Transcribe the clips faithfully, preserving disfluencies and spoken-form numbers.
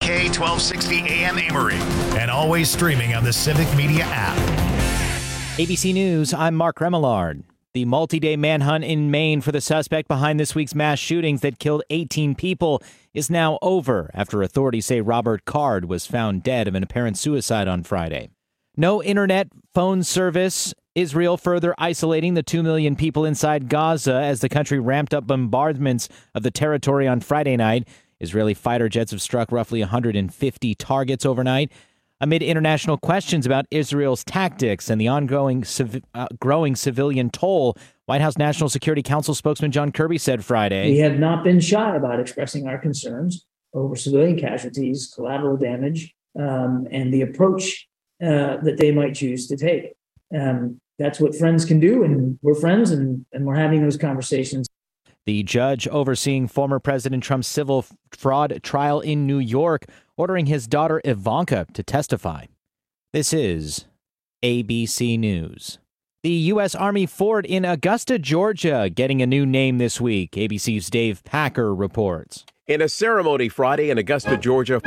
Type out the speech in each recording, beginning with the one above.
K twelve sixty A M Amory, and always streaming on the Civic Media app. A B C News, I'm Mark Remillard. The multi-day manhunt in Maine for the suspect behind this week's mass shootings that killed eighteen people is now over after authorities say Robert Card was found dead of an apparent suicide on Friday. No internet phone service. Israel further isolating the two million people inside Gaza as the country ramped up bombardments of the territory on Friday night. Israeli fighter jets have struck roughly one hundred fifty targets overnight. Amid international questions about Israel's tactics and the ongoing civ- uh, growing civilian toll, White House National Security Council spokesman John Kirby said Friday, "We have not been shy about expressing our concerns over civilian casualties, collateral damage, um, and the approach uh, that they might choose to take. Um, that's what friends can do, and we're friends, and, and we're having those conversations." The judge overseeing former President Trump's civil fraud trial in New York ordering his daughter Ivanka to testify. This is A B C News. The U S. Army Fort in Augusta, Georgia, getting a new name this week. A B C's Dave Packer reports. In a ceremony Friday in Augusta, Georgia,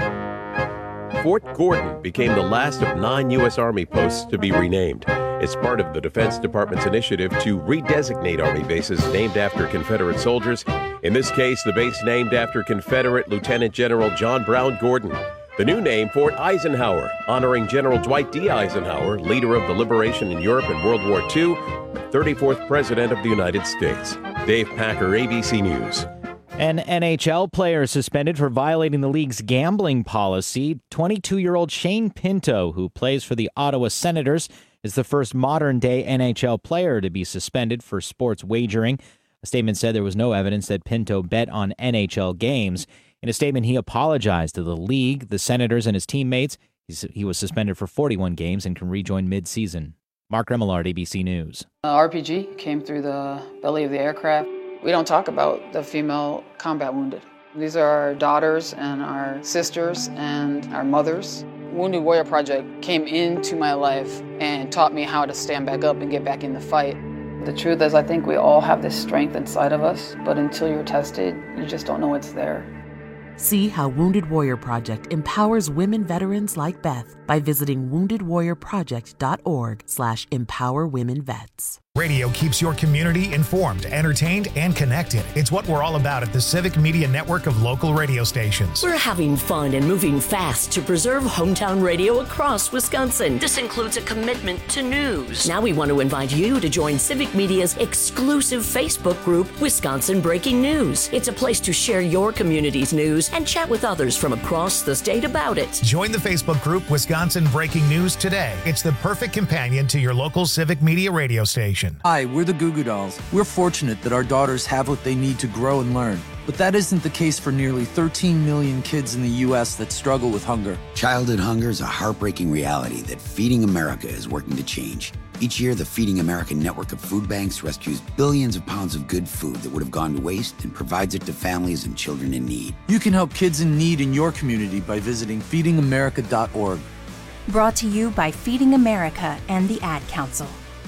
Fort Gordon became the last of nine U S. Army posts to be renamed. It's part of the Defense Department's initiative to redesignate Army bases named after Confederate soldiers. In this case, the base named after Confederate Lieutenant General John Brown Gordon. The new name, Fort Eisenhower, honoring General Dwight D. Eisenhower, leader of the liberation in Europe in World War Two, thirty-fourth President of the United States. Dave Packer, A B C News. An N H L player suspended for violating the league's gambling policy. twenty-two-year-old Shane Pinto, who plays for the Ottawa Senators, is the first modern-day N H L player to be suspended for sports wagering. A statement said there was no evidence that Pinto bet on N H L games. In a statement, he apologized to the league, the Senators, and his teammates. He's, he was suspended for forty-one games and can rejoin mid-season. Mark Remillard, A B C News. Uh, R P G came through the belly of the aircraft. We don't talk about the female combat wounded. These are our daughters and our sisters and our mothers. Wounded Warrior Project came into my life and taught me how to stand back up and get back in the fight. The truth is, I think we all have this strength inside of us, but until you're tested, you just don't know it's there. See how Wounded Warrior Project empowers women veterans like Beth by visiting wounded warrior project dot org slash empower women vets. Radio keeps your community informed, entertained, and connected. It's what we're all about at the Civic Media Network of local radio stations. We're having fun and moving fast to preserve hometown radio across Wisconsin. This includes a commitment to news. Now we want to invite you to join Civic Media's exclusive Facebook group, Wisconsin Breaking News. It's a place to share your community's news and chat with others from across the state about it. Join the Facebook group Wisconsin Breaking News today. It's the perfect companion to your local Civic Media radio station. Hi, we're the Goo Goo Dolls. We're fortunate that our daughters have what they need to grow and learn. But that isn't the case for nearly thirteen million kids in the U S that struggle with hunger. Childhood hunger is a heartbreaking reality that Feeding America is working to change. Each year, the Feeding America network of food banks rescues billions of pounds of good food that would have gone to waste and provides it to families and children in need. You can help kids in need in your community by visiting feeding america dot org. Brought to you by Feeding America and the Ad Council.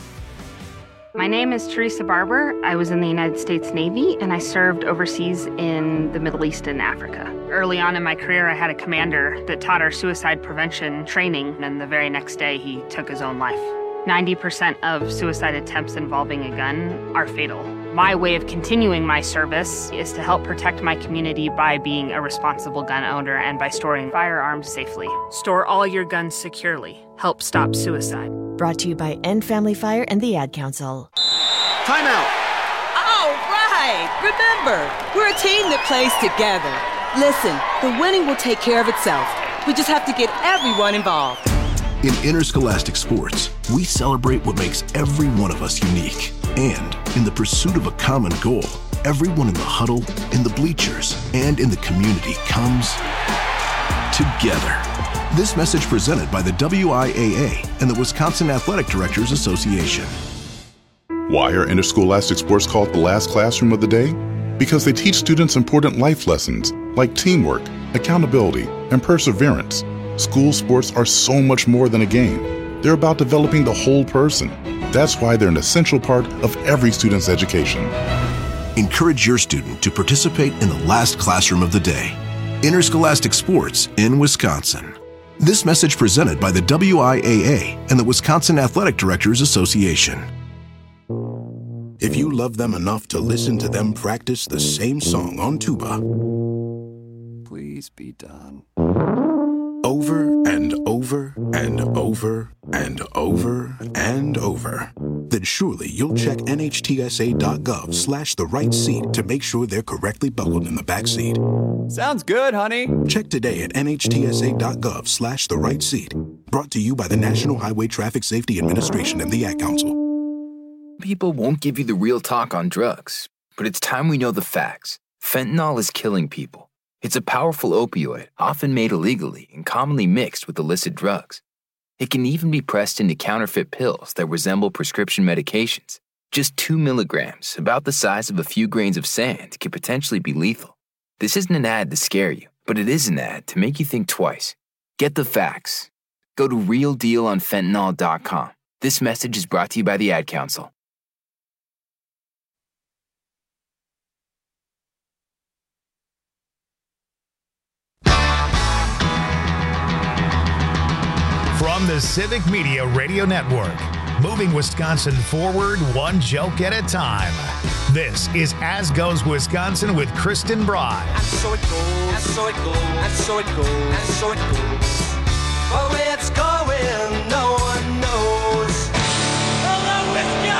My name is Teresa Barber. I was in the United States Navy, and I served overseas in the Middle East and Africa. Early on in my career, I had a commander that taught our suicide prevention training, and the very next day, he took his own life. ninety percent of suicide attempts involving a gun are fatal. My way of continuing my service is to help protect my community by being a responsible gun owner and by storing firearms safely. Store all your guns securely. Help stop suicide. Brought to you by End Family Fire and the Ad Council. Time out! All right! Remember, we're a team that plays together. Listen, the winning will take care of itself. We just have to get everyone involved. In interscholastic sports, we celebrate what makes every one of us unique. And in the pursuit of a common goal, everyone in the huddle, in the bleachers, and in the community comes together. This message presented by the W I A A and the Wisconsin Athletic Directors Association. Why are interscholastic sports called the last classroom of the day? Because they teach students important life lessons like teamwork, accountability, and perseverance. School sports are so much more than a game. They're about developing the whole person. That's why they're an essential part of every student's education. Encourage your student to participate in the last classroom of the day. interscholastic sports in Wisconsin. This message presented by the W I A A and the Wisconsin Athletic Directors Association. If you love them enough to listen to them practice the same song on tuba, please be done. Over and over and over and over and over, then surely you'll check nhtsa.gov slash the right seat to make sure they're correctly buckled in the back seat. Sounds good, honey. Check today at nhtsa.gov slash the right seat. Brought to you by the National Highway Traffic Safety Administration and the Ad Council. People won't give you the real talk on drugs, but it's time we know the facts. Fentanyl is killing people. It's a powerful opioid, often made illegally and commonly mixed with illicit drugs. It can even be pressed into counterfeit pills that resemble prescription medications. Just two milligrams, about the size of a few grains of sand, can potentially be lethal. This isn't an ad to scare you, but it is an ad to make you think twice. Get the facts. Go to real deal on fentanyl dot com. This message is brought to you by the Ad Council. From the Civic Media Radio Network, moving Wisconsin forward one joke at a time. This is As Goes Wisconsin with Kristen Bry. And so it goes, and so it goes, and so it goes, and so it goes. But where it's going, no one knows. Hello,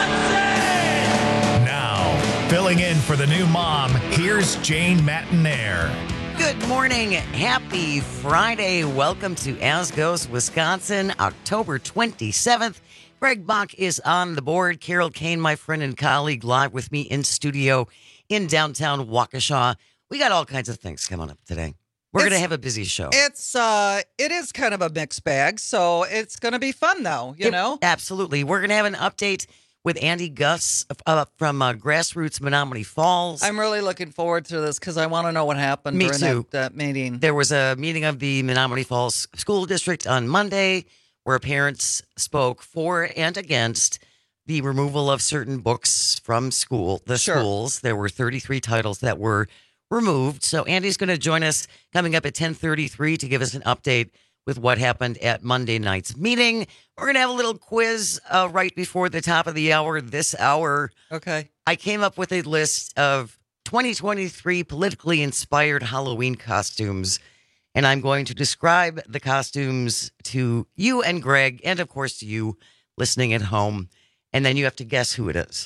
Wisconsin! Now, filling in for the new mom, here's Jane Matinaire. Good morning. Happy Friday. Welcome to As Goes Wisconsin, October twenty-seventh. Greg Bach is on the board. Carol Kane, my friend and colleague, live with me in studio in downtown Waukesha. We got all kinds of things coming up today. We're going to have a busy show. It's uh, it is kind of a mixed bag, so it's going to be fun, though, you it, know? Absolutely. We're going to have an update with Andy Gus uh, from uh, Grassroots Menomonee Falls. I'm really looking forward to this because I want to know what happened Me during too. That, that meeting. There was a meeting of the Menomonee Falls School District on Monday where parents spoke for and against the removal of certain books from school, the Sure. schools. There were thirty-three titles that were removed. So Andy's going to join us coming up at ten thirty-three to give us an update with what happened at Monday night's meeting. We're going to have a little quiz uh, right before the top of the hour this hour. Okay. I came up with a list of twenty twenty-three politically inspired Halloween costumes, and I'm going to describe the costumes to you and Greg, and of course to you listening at home, and then you have to guess who it is.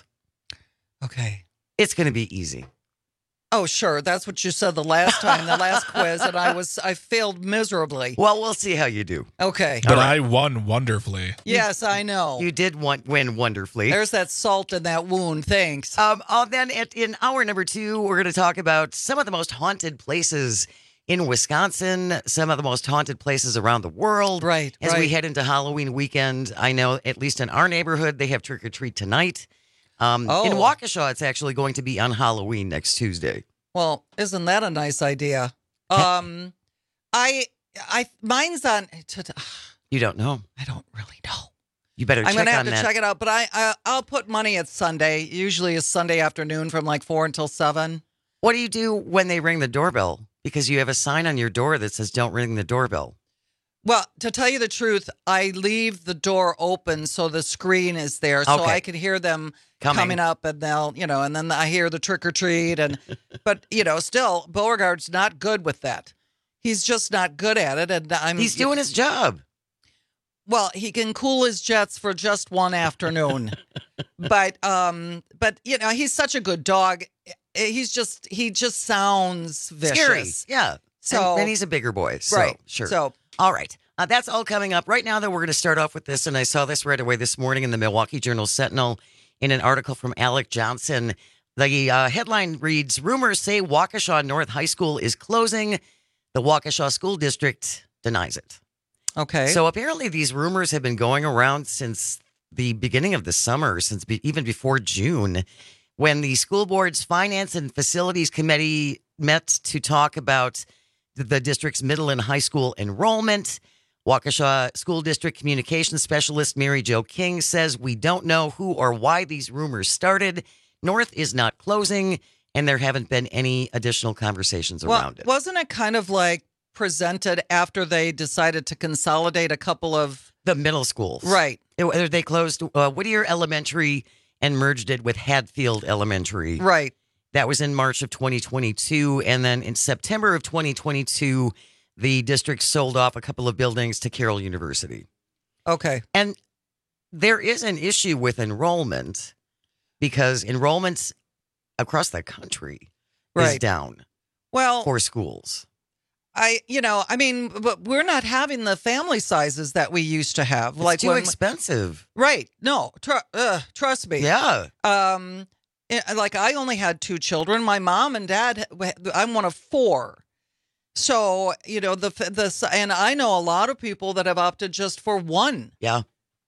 Okay. It's going to be easy. Oh, sure. That's what you said the last time, the last quiz, and I was I failed miserably. Well, we'll see how you do. Okay. But right. I won wonderfully. Yes, I know. You did want, win wonderfully. There's that salt in that wound. Thanks. Um, uh, then at, in hour number two, we're going to talk about some of the most haunted places in Wisconsin, some of the most haunted places around the world. Right, As right. we head into Halloween weekend, I know at least in our neighborhood, they have trick or treat tonight. Um, Oh. In Waukesha, it's actually going to be on Halloween next Tuesday. Well, isn't that a nice idea? Um, I, I, mine's on. You don't know. I don't really know. You better I'm check gonna have on to that. check it out, but I, I, I'll put money at Sunday. Usually, it's Sunday afternoon from like four until seven. What do you do when they ring the doorbell? Because you have a sign on your door that says "Don't ring the doorbell." Well, to tell you the truth, I leave the door open so the screen is there, so Okay. I can hear them Coming. coming up, and they'll, you know, and then I hear the trick or treat, and but you know, still Beauregard's not good with that. He's just not good at it, and I'm. He's doing his job. Well, he can cool his jets for just one afternoon, but um, but you know, he's such a good dog. He's just he just sounds vicious. Scary. Yeah. So and, and he's a bigger boy. So, right. Sure. So all right. Uh, that's all coming up. Right now, though, we're going to start off with this, and I saw this right away this morning in the Milwaukee Journal-Sentinel in an article from Alec Johnson. The uh, headline reads, "Rumors say Waukesha North High School is closing. The Waukesha School District denies it." Okay. So apparently these rumors have been going around since the beginning of the summer, since be, even before June, when the school board's Finance and Facilities Committee met to talk about the, the district's middle and high school enrollment. Waukesha School District Communications Specialist Mary Jo King says, "We don't know who or why these rumors started. North is not closing, and there haven't been any additional conversations well, around it. Wasn't it kind of like presented after they decided to consolidate a couple of the middle schools? Right. It, they closed uh, Whittier Elementary and merged it with Hadfield Elementary. Right. That was in March of twenty twenty-two. And then in September of twenty twenty-two, the district sold off a couple of buildings to Carroll University. Okay. And there is an issue with enrollment because enrollment across the country right. is down well, for schools. I, you know, I mean, but we're not having the family sizes that we used to have. It's like too when, expensive. Right. No, tr- uh, trust me. Yeah. Um, like I only had two children. My mom and dad, I'm one of four. So, you know, the, the, and I know a lot of people that have opted just for one. Yeah.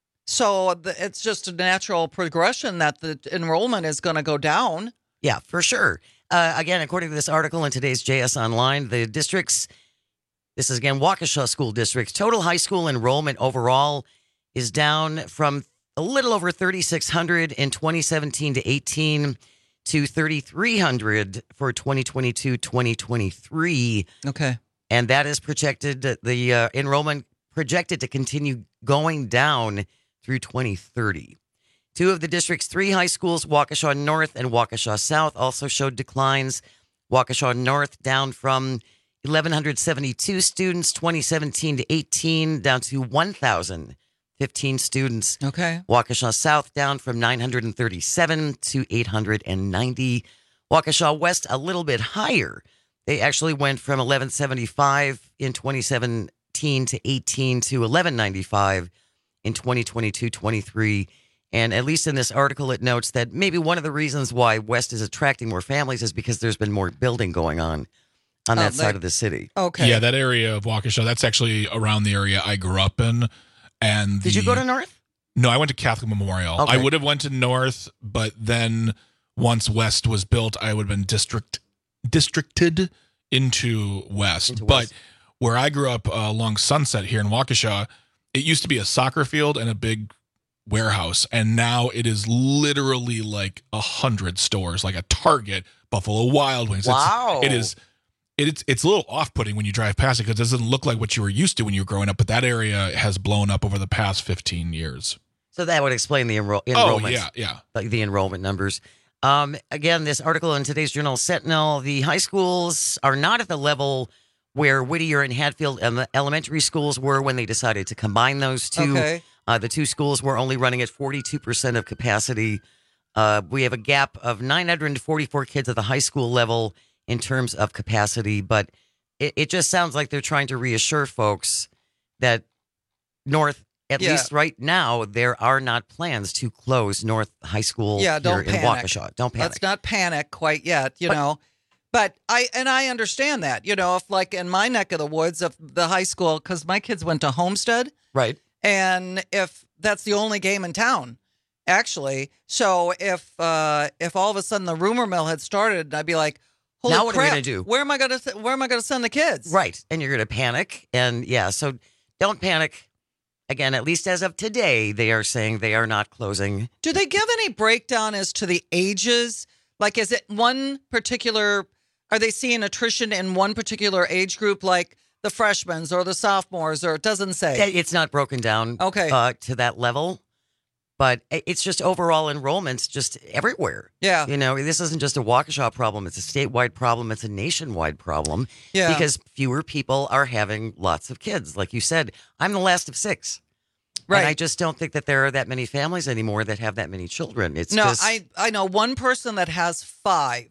So the, it's just a natural progression that the enrollment is going to go down. Yeah, for sure. Uh, again, according to this article in today's J S Online, the districts, this is again Waukesha School District's total high school enrollment overall is down from a little over thirty-six hundred in twenty seventeen to eighteen to thirty-three hundred for twenty twenty-two twenty twenty-three. Okay. And that is projected, the uh, enrollment projected to continue going down through twenty thirty. Two of the district's three high schools, Waukesha North and Waukesha South, also showed declines. Waukesha North down from one thousand one hundred seventy-two students, twenty seventeen to eighteen, down to one thousand fifteen students. Okay. Waukesha South down from nine hundred thirty-seven to eight hundred ninety. Waukesha West a little bit higher. They actually went from eleven seventy-five in twenty seventeen to eighteen to eleven ninety-five in twenty twenty-two twenty-three. And at least in this article, it notes that maybe one of the reasons why West is attracting more families is because there's been more building going on on that oh, side they, of the city. Okay. Yeah, that area of Waukesha, that's actually around the area I grew up in. And Did the, you go to North? No, I went to Catholic Memorial. Okay. I would have went to North, but then once West was built, I would have been district districted into West. Into but West. Where I grew up uh, along Sunset here in Waukesha, it used to be a soccer field and a big warehouse, and now it is literally like a hundred stores, like a Target, Buffalo Wild Wings. Wow. It's, it is. It's it's a little off-putting when you drive past it because it doesn't look like what you were used to when you were growing up. But that area has blown up over the past fifteen years. So that would explain the enro- enrollment. Oh yeah, yeah. Like the enrollment numbers. Um, again, this article in today's Journal Sentinel: the high schools are not at the level where Whittier and Hadfield and the elementary schools were when they decided to combine those two. Okay. Uh, the two schools were only running at forty-two percent of capacity. Uh, we have a gap of nine hundred forty-four kids at the high school level in terms of capacity, but it, it just sounds like they're trying to reassure folks that North, at Yeah. least right now, there are not plans to close North High School Yeah, here don't in panic. Waukesha. Don't panic. Let's not panic quite yet, you But- know. But I and I understand that, you know, if like in my neck of the woods, if the high school, because my kids went to Homestead, Right. and if that's the only game in town, actually, so if uh, if all of a sudden the rumor mill had started, I'd be like, holy Now what are we crap, gonna do? Where am I gonna th- Where am I gonna send the kids? Right. And you're going to panic. And yeah, so don't panic. Again, at least as of today, they are saying they are not closing. Do they give any breakdown as to the ages? Like, is it one particular? Are they seeing attrition in one particular age group, like the freshmen or the sophomores, or it doesn't say? It's not broken down Okay. uh, to that level, but it's just overall enrollments just everywhere. Yeah. You know, this isn't just a Waukesha problem. It's a statewide problem. It's a nationwide problem. Yeah. Because fewer people are having lots of kids. Like you said, I'm the last of six. Right. And I just don't think that there are that many families anymore that have that many children. It's no, just, I I know one person that has five,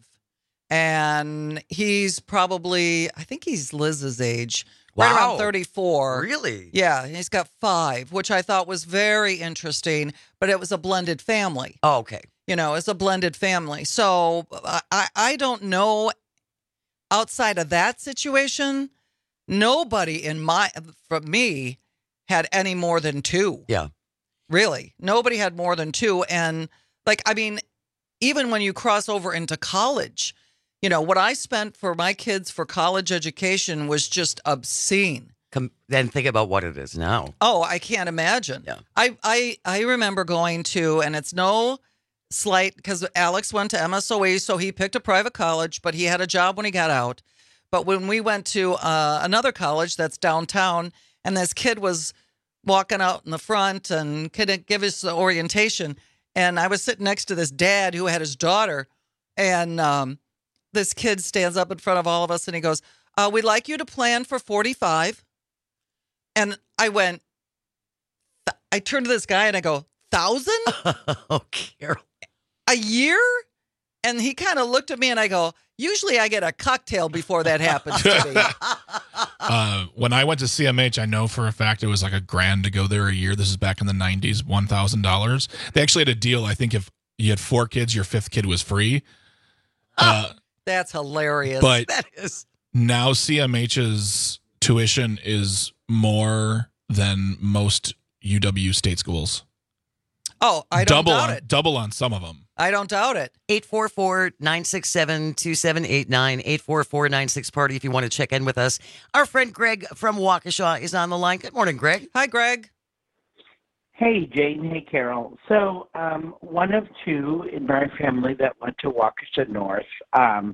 and he's probably I think he's Liz's age, right Wow. around thirty-four. Really? Yeah, he's got five, which I thought was very interesting. But it was a blended family. Oh, okay. You know, it's a blended family. So I I don't know. Outside of that situation, nobody in my from me had any more than two. Yeah. Really. Nobody had more than two. And like, I mean, even when you cross over into college, you know, what I spent for my kids for college education was just obscene. Com- then think about what it is now. Oh, I can't imagine. Yeah. I, I, I remember going to, and it's no slight because Alex went to M S O E, so he picked a private college, but he had a job when he got out. But when we went to uh, another college that's downtown, and this kid was walking out in the front and couldn't give us the orientation, and I was sitting next to this dad who had his daughter, and um, this kid stands up in front of all of us, and he goes, uh, we'd like you to plan for forty-five. And I went, I turned to this guy, and I go, thousand? Oh, Carol. A year? And he kind of looked at me and I go, usually I get a cocktail before that happens to me. uh, when I went to C M H, I know for a fact it was like a grand to go there a year. This is back in the nineties, one thousand dollars. They actually had a deal. I think if you had four kids, your fifth kid was free. Uh, That's hilarious. But that is. Now C M H's tuition is more than most U W state schools. Oh, I don't double doubt on, it. Double on some of them. I don't doubt it. eight four four, nine six seven, two seven eight nine, eight four four, nine six party if you want to check in with us. Our friend Greg from Waukesha is on the line. Good morning, Greg. Hi, Greg. Hey, Jane. Hey, Carol. So um, one of two in my family that went to Waukesha North. Um,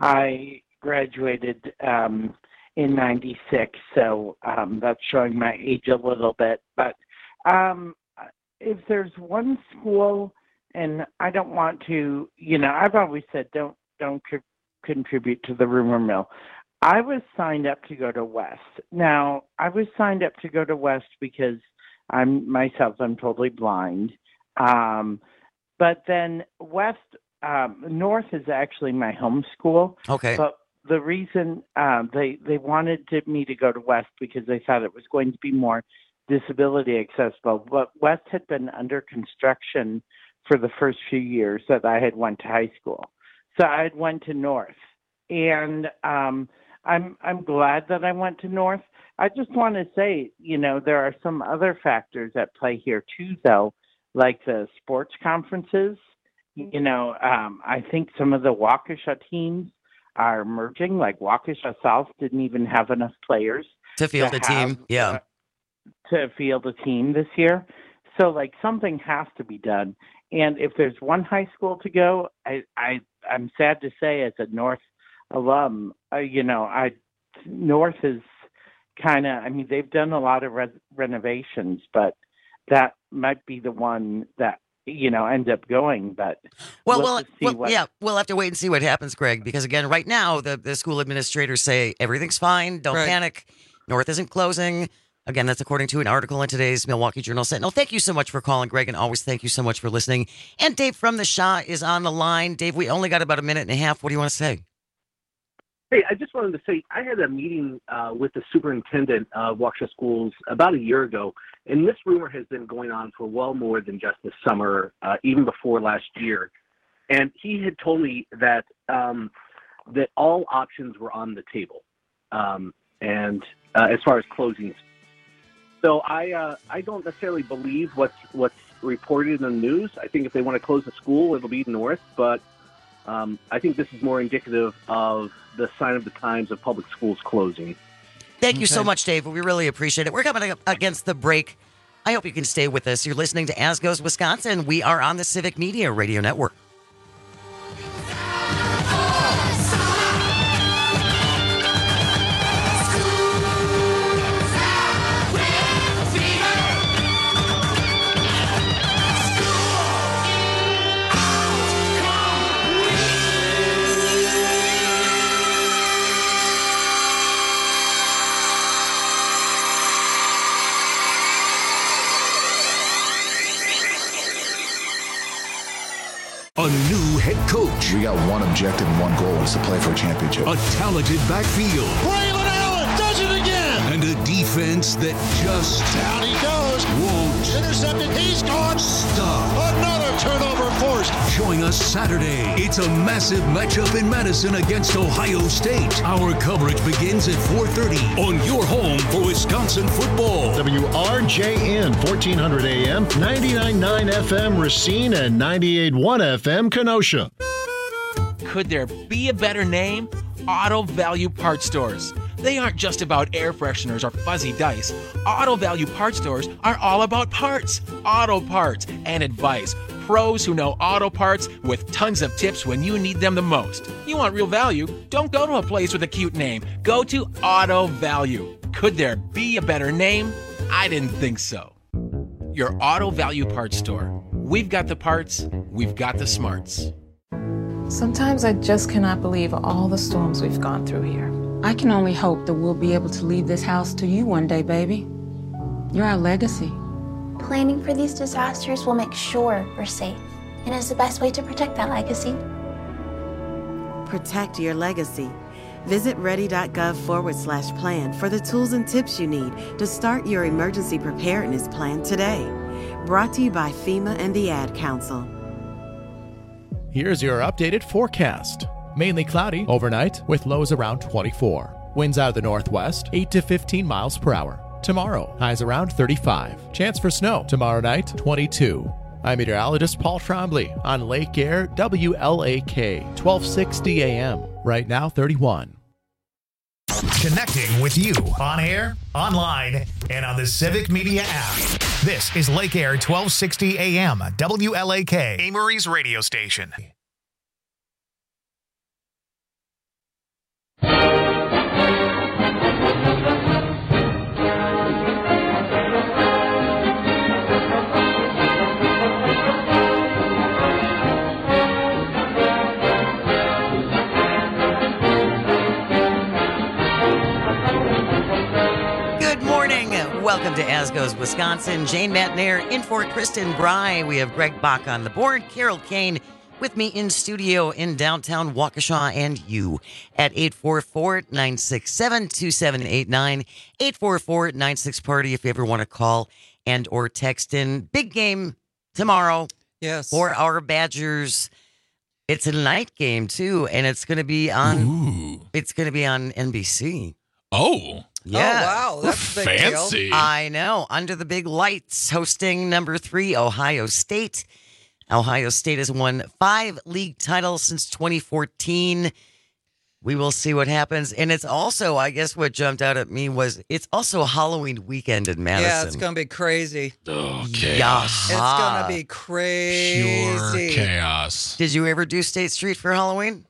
I graduated um, in ninety-six, so um, that's showing my age a little bit. But um, if there's one school, and I don't want to, you know, I've always said don't don't co- contribute to the rumor mill. I was signed up to go to West. Now, I was signed up to go to West because I'm myself, I'm totally blind. Um, but then West, um, North is actually my home school. Okay. But the reason um, they, they wanted to, me to go to West because they thought it was going to be more disability accessible. But West had been under construction for the first few years that I had went to high school. So I had went to North. And um, I'm I'm glad that I went to North. I just want to say, you know, there are some other factors at play here too, though, like the sports conferences. You know, um, I think some of the Waukesha teams are merging. Like Waukesha South didn't even have enough players to field to a team. have, Yeah. Uh, to field a team this year. So, like, something has to be done. And if there's one high school to go, I, I I'm sad to say, as a North alum, uh, you know, I North is kind of, I mean, they've done a lot of re- renovations, but that might be the one that, you know, ends up going. But Well, we'll well, just see well what, yeah, we'll have to wait and see what happens, Greg, because again, right now, the, the school administrators say everything's fine. Don't Right. panic. North isn't closing. Again, that's according to an article in today's Milwaukee Journal Sentinel. Thank you so much for calling, Greg, and always thank you so much for listening. And Dave from the Shah is on the line. Dave, we only got about a minute and a half. What do you want to say? Hey, I just wanted to say I had a meeting uh, with the superintendent of Waukesha Schools about a year ago, and this rumor has been going on for well more than just this summer, uh, even before last year. And he had told me that um, that all options were on the table, um, and uh, as far as closings. So I uh, I don't necessarily believe what's what's reported in the news. I think if they want to close the school, it'll be North, but um, I think this is more indicative of the sign of the times of public schools closing. Thank you so much, Dave. We really appreciate it. We're coming up against the break. I hope you can stay with us. You're listening to As Goes Wisconsin. We are on the Civic Media Radio Network. A new head coach. We got one objective and one goal is to play for a championship. A talented backfield. Braylon Allen does it again. And a defense that just Down he goes. won't Intercepted. He's gone. stop. Another turnover forced. Join us Saturday. It's a massive matchup in Madison against Ohio State. Our coverage begins at four thirty on your home for Wisconsin football. W R J N, fourteen hundred A M, ninety-nine point nine F M Racine, and ninety-eight point one F M Kenosha. Could there be a better name? Auto Value Parts Stores. They aren't just about air fresheners or fuzzy dice. Auto Value Parts Stores are all about parts, auto parts, and advice pros who know auto parts with tons of tips when you need them the most. You want real value? Don't go to a place with a cute name. Go to Auto Value. Could there be a better name? I didn't think so. Your Auto Value Parts store. We've got the parts, we've got the smarts. Sometimes I just cannot believe all the storms we've gone through here. I can only hope that we'll be able to leave this house to you one day, baby. You're our legacy. Planning for these disasters will make sure we're safe, and is the best way to protect that legacy. Protect your legacy. Visit ready.gov forward slash plan for the tools and tips you need to start your emergency preparedness plan today. Brought to you by FEMA and the Ad Council. Here's your updated forecast. Mainly cloudy overnight with lows around twenty-four. Winds out of the northwest, eight to fifteen miles per hour. Tomorrow, highs around thirty-five. Chance for snow tomorrow night, twenty-two. I'm meteorologist Paul Trombley on Lake Air W L A K, twelve sixty A M. Right now, thirty-one. Connecting with you on air, online, and on the Civic Media app. This is Lake Air twelve sixty A M, W L A K, Amory's radio station. Welcome to As Goes Wisconsin. Jane Matnair in for Kristen Bry. We have Greg Bach on the board. Carol Kane with me in studio in downtown Waukesha, and you at eight four four, nine six seven, two seven eight nine, eight four four, nine six party if you ever want to call and or text in. Big game tomorrow. Yes. For our Badgers. It's a night game too, and it's going to be on Ooh. It's going to be on N B C. Oh. Yeah. Oh, wow. That's a big fancy. Deal. I know. Under the big lights, hosting number three, Ohio State. Ohio State has won five league titles since twenty fourteen. We will see what happens. And it's also, I guess what jumped out at me was it's also a Halloween weekend in Madison. Yeah, it's going to be crazy. Oh, chaos. It's going to be crazy. Pure chaos. Did you ever do State Street for Halloween?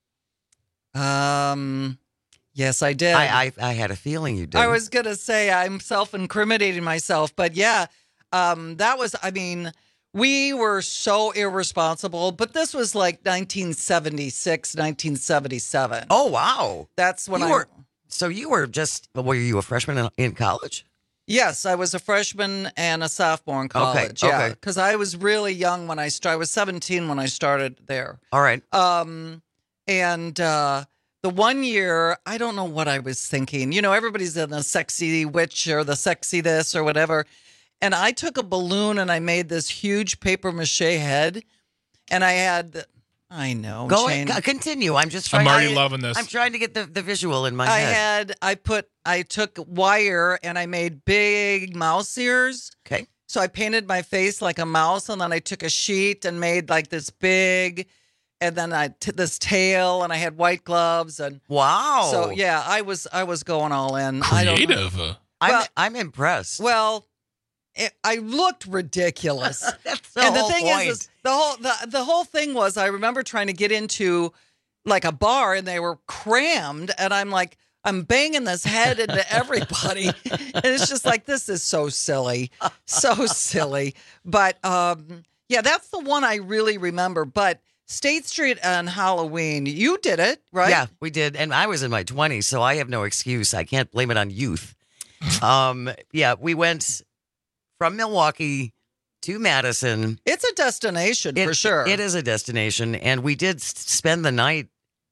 Um... Yes, I did. I, I I had a feeling you did. I was going to say I'm self-incriminating myself, but yeah, um, that was, I mean, we were so irresponsible, but this was like nineteen seventy-six, nineteen seventy-seven. Oh, wow. That's when you I... Were, so you were just, were you a freshman in, in college? Yes, I was a freshman and a sophomore in college. Okay, yeah, okay. Because I was really young when I started. I was seventeen when I started there. All right. Um, and... uh The one year, I don't know what I was thinking. You know, everybody's in the sexy witch or the sexy this or whatever. And I took a balloon and I made this huge paper mache head. And I had, I know. Go Shane, ahead, continue. I'm just trying. I'm already I, loving this. I'm trying to get the, the visual in my I head. had, I put, I took wire and I made big mouse ears. Okay. So I painted my face like a mouse and then I took a sheet and made like this big... And then I t- this tail, and I had white gloves, and wow. So yeah, I was I was going all in. Creative. I I'm well, I'm impressed. Well, it, I looked ridiculous. That's the and the whole thing point. is, is, the whole the, the whole thing was I remember trying to get into like a bar, and they were crammed, and I'm like. I'm banging this head into everybody. And it's just like, this is so silly. So silly. But um, yeah, that's the one I really remember. But State Street on Halloween, you did it, right? Yeah, we did. And I was in my twenties, so I have no excuse. I can't blame it on youth. um, yeah, we went from Milwaukee to Madison. It's a destination it, for sure. It is a destination. And we did spend the night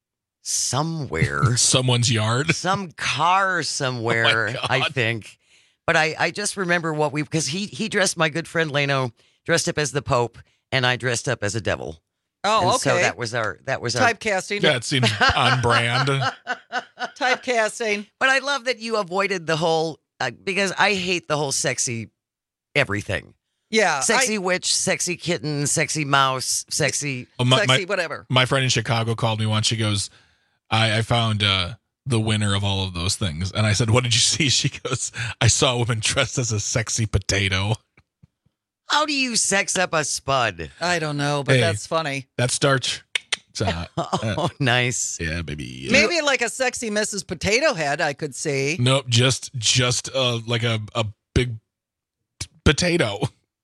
somewhere. Someone's yard. Some car somewhere, oh I think. But I, I just remember what we, because he, he dressed, my good friend Leno, dressed up as the Pope, and I dressed up as a devil. Oh, and okay. So that was our, that was our. Typecasting. Yeah, it seems on brand. Typecasting. But I love that you avoided the whole, uh, because I hate the whole sexy everything. Yeah. Sexy I, witch, sexy kitten, sexy mouse, sexy. Oh, my, sexy my, whatever. My friend in Chicago called me once. She goes, I, I found uh, the winner of all of those things. And I said, what did you see? She goes, I saw a woman dressed as a sexy potato. How do you sex up a spud? I don't know, but Hey. that's funny. That starch. It's hot. Oh, nice. Yeah, baby. Maybe like a sexy Missus Potato Head, I could see. Nope, just just uh, like a, a big t- potato.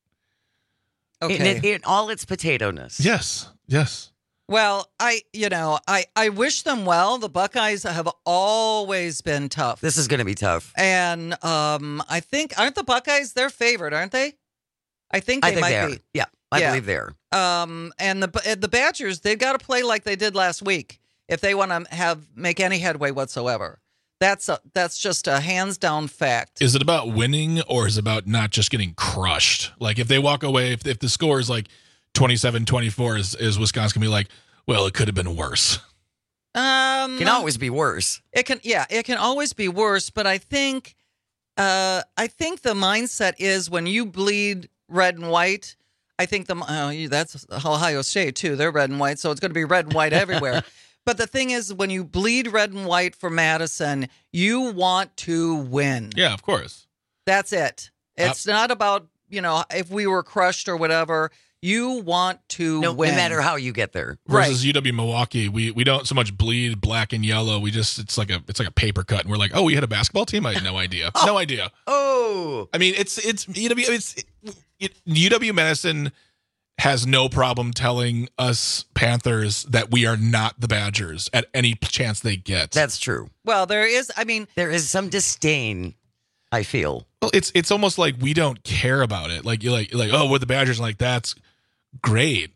Okay. In, in all its potato-ness. Yes, yes. Well, I, you know, I, I wish them well. The Buckeyes have always been tough. This is going to be tough. And um, I think, aren't the Buckeyes their favorite, aren't they? I think they I think might they are. be. Yeah, I Yeah. believe they are. Um, and the the Badgers, they've got to play like they did last week if they want to have make any headway whatsoever. That's a, that's just a hands down fact. Is it about winning or is it about not just getting crushed? Like if they walk away, if, if the score is like twenty-seven twenty-four, is, is Wisconsin going to be like, well, it could have been worse? Um, Can always be worse. It can, yeah, it can always be worse. But I think, uh, I think the mindset is when you bleed red and white. I think the oh, you- that's Ohio State too. They're red and white, so it's going to be red and white everywhere. But the thing is, when you bleed red and white for Madison, you want to win. Yeah, of course. That's it. It's not about, you know, if we were crushed or whatever. You want to No, win. no matter how you get there. Versus U W Milwaukee, we we don't so much bleed black and yellow. We just it's like a it's like a paper cut, and we're like, oh, we had a basketball team. I had no idea, no idea. Oh, I mean, it's it's U W it's it, U W Madison has no problem telling us Panthers that we are not the Badgers at any chance they get. That's true. Well, there is, I mean, there is some disdain, I feel. Well, it's it's almost like we don't care about it. Like you're like you're like, oh, we're the Badgers. And like that's great.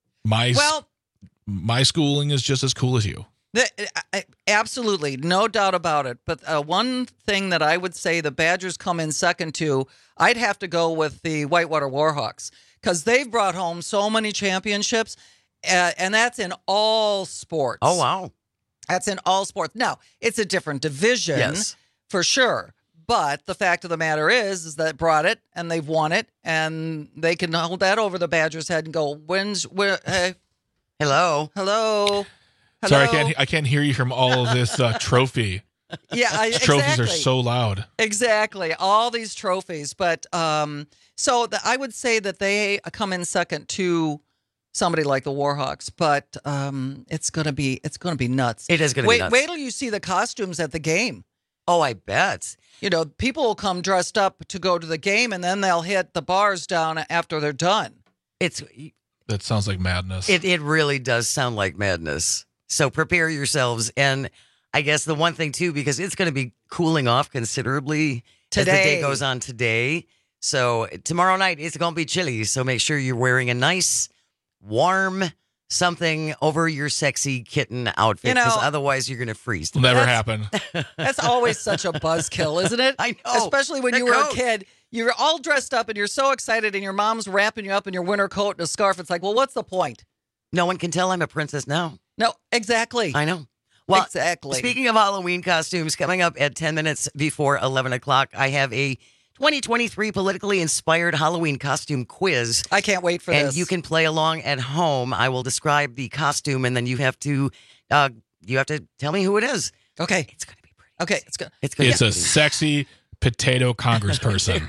My Well- my schooling is just as cool as you. The, I- absolutely, no doubt about it. But uh, one thing that I would say the Badgers come in second to, I'd have to go with the Whitewater Warhawks because they've brought home so many championships, uh, and that's in all sports. Oh, wow. That's in all sports. Now, it's a different division, Yes. for sure. But the fact of the matter is, is that brought it and they've won it, and they can hold that over the Badgers' head and go, "When's where? Hey, hello, hello." Sorry, I Hello? can't I can't hear you from all of this uh, trophy. Yeah, I, These trophies exactly. are so loud. Exactly, all these trophies. But um, so the, I would say that they come in second to somebody like the Warhawks. But um, it's gonna be it's gonna be nuts. It is gonna wait, be nuts. Wait till you see the costumes at the game. Oh, I bet. You know, people will come dressed up to go to the game, and then they'll hit the bars down after they're done. It's That sounds like madness. It it really does sound like madness. So prepare yourselves. And I guess the one thing too, because it's going to be cooling off considerably as the day Today. goes on today. So tomorrow night it's going to be chilly. So make sure you're wearing a nice, warm something over your sexy kitten outfit, You know- because otherwise you're going to freeze. Will never That's- happen. That's always such a buzzkill, isn't it? I know. Especially when The you were coat. a kid. You're all dressed up and you're so excited, and your mom's wrapping you up in your winter coat and a scarf. It's like, well, what's the point? No one can tell I'm a princess now. No, exactly. I know. Well, exactly. Speaking of Halloween costumes, coming up at ten minutes before eleven o'clock, I have a twenty twenty-three politically inspired Halloween costume quiz. I can't wait for and this. you can play along at home. I will describe the costume, and then you have to uh, you have to tell me who it is. Okay. It's going to be pretty. Okay, it's good. It's going It's a sexy potato congressperson.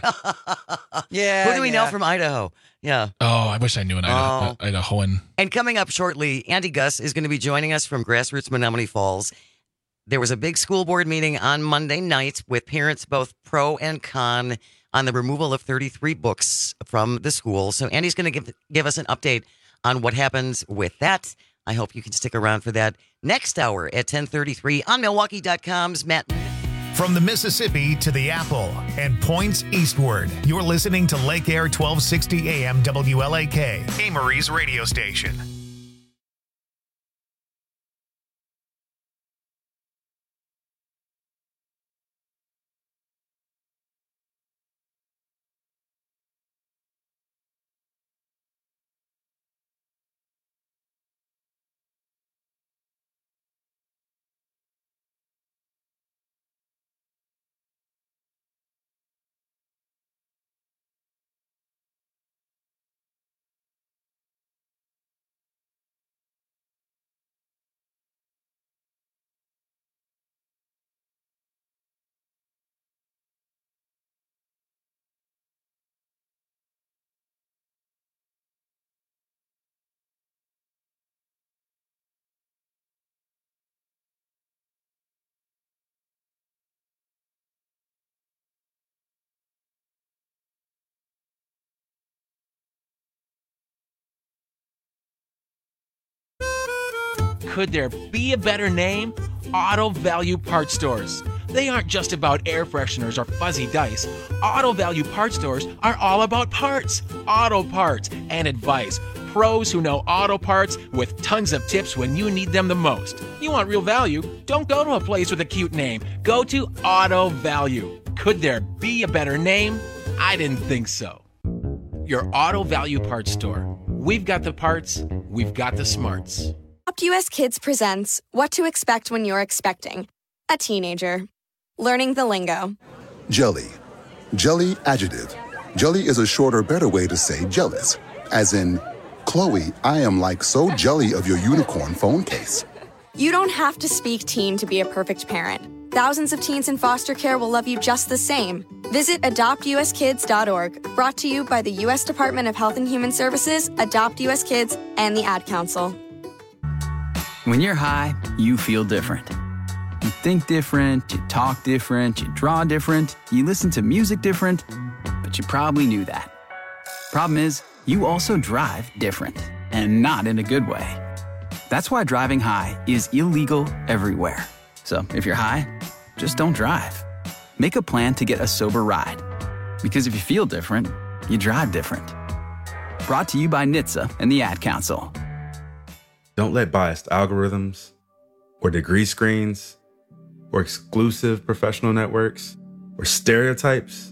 Yeah. Who do we know yeah. from Idaho? Yeah. Oh, I wish I knew an Idaho, Oh. Idahoan. And coming up shortly, Andy Gus is going to be joining us from Grassroots Menominee Falls. There was a big school board meeting on Monday night with parents both pro and con on the removal of thirty-three books from the school. So Andy's going to give give us an update on what happens with that. I hope you can stick around for that next hour at ten thirty-three on Milwaukee dot com's Matt. From the Mississippi to the Apple and points eastward, you're listening to Lake Air twelve sixty A M W L A K, Amory's radio station. Could there be a better name? Auto Value Parts Stores. They aren't just about air fresheners or fuzzy dice. Auto Value Parts Stores are all about parts, auto parts, and advice. Pros who know auto parts with tons of tips when you need them the most. You want real value? Don't go to a place with a cute name. Go to Auto Value. Could there be a better name? I didn't think so. Your Auto Value Parts Store. We've got the parts, we've got the smarts. Adopt U S Kids presents What to Expect When You're Expecting a Teenager. Learning the lingo. Jelly. Jelly adjective. Jelly is a shorter, better way to say jealous. As in, Chloe, I am like so jelly of your unicorn phone case. You don't have to speak teen to be a perfect parent. Thousands of teens in foster care will love you just the same. Visit adopt u s kids dot org, brought to you by the U S Department of Health and Human Services, Adopt U S Kids, and the Ad Council. When you're high, you feel different. You think different, you talk different, you draw different, you listen to music different, but you probably knew that. Problem is, you also drive different, and not in a good way. That's why driving high is illegal everywhere. So if you're high, just don't drive. Make a plan to get a sober ride. Because if you feel different, you drive different. Brought to you by N H T S A and the Ad Council. Don't let biased algorithms or degree screens or exclusive professional networks or stereotypes.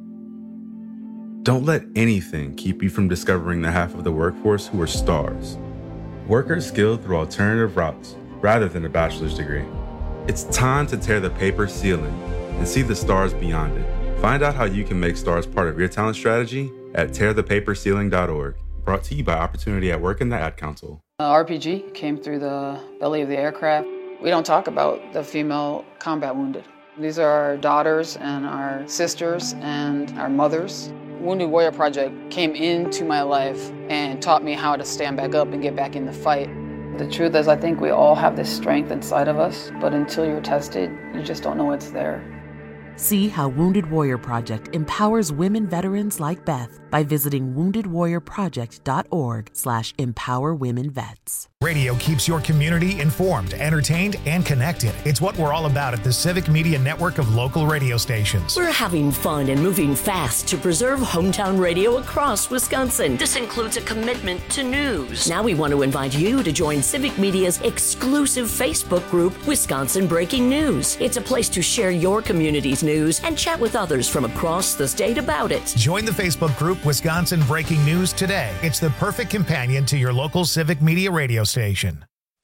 Don't let anything keep you from discovering the half of the workforce who are stars. Workers skilled through alternative routes rather than a bachelor's degree. It's time to tear the paper ceiling and see the stars beyond it. Find out how you can make stars part of your talent strategy at tear the paper ceiling dot org. Brought to you by Opportunity at Work and the Ad Council. Uh, R P G came through the belly of the aircraft. We don't talk about the female combat wounded. These are our daughters and our sisters and our mothers. Wounded Warrior Project came into my life and taught me how to stand back up and get back in the fight. The truth is, I think we all have this strength inside of us, but until you're tested, you just don't know it's there. See how Wounded Warrior Project empowers women veterans like Beth by visiting wounded warrior project dot org slash empower women vets. Radio keeps your community informed, entertained, and connected. It's what we're all about at the Civic Media Network of local radio stations. We're having fun and moving fast to preserve hometown radio across Wisconsin. This includes a commitment to news. Now we want to invite you to join Civic Media's exclusive Facebook group, Wisconsin Breaking News. It's a place to share your community's news and chat with others from across the state about it. Join the Facebook group Wisconsin Breaking News today. It's the perfect companion to your local Civic Media radio station.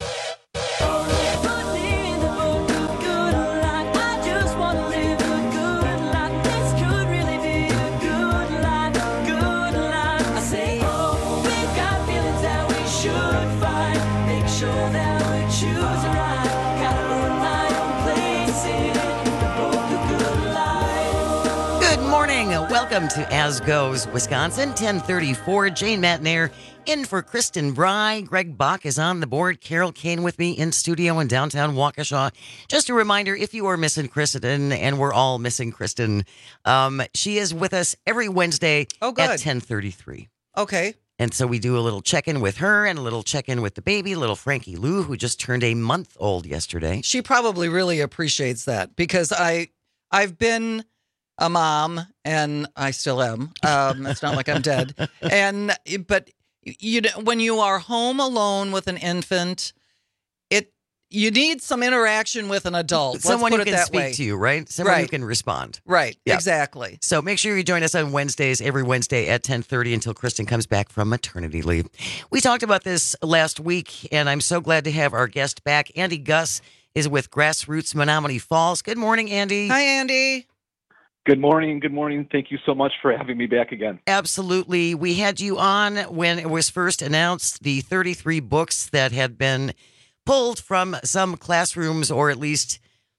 Welcome to As Goes Wisconsin, ten thirty-four. Jane Matnair in for Kristen Bry. Greg Bach is on the board. Carol Kane with me in studio in downtown Waukesha. Just a reminder, if you are missing Kristen, and we're all missing Kristen, um, she is with us every Wednesday oh, good. at ten thirty-three. Okay. And so we do a little check-in with her and a little check-in with the baby, little Frankie Lou, who just turned a month old yesterday. She probably really appreciates that because I, I've been a mom, and I still am. Um, it's not like I'm dead. And but you when you are home alone with an infant, it you need some interaction with an adult. Let's Someone put who it can that speak way. to you, right? Someone right. who can respond. Right. Yep. Exactly. So make sure you join us on Wednesdays, every Wednesday at ten thirty until Kristen comes back from maternity leave. We talked about this last week, and I'm so glad to have our guest back. Andy Gus is with Grassroots Menomonee Falls. Good morning, Andy. Hi, Andy. Good morning. Good morning. Thank you so much for having me back again. Absolutely. We had you on when it was first announced, the thirty-three books that had been pulled from some classrooms, or at least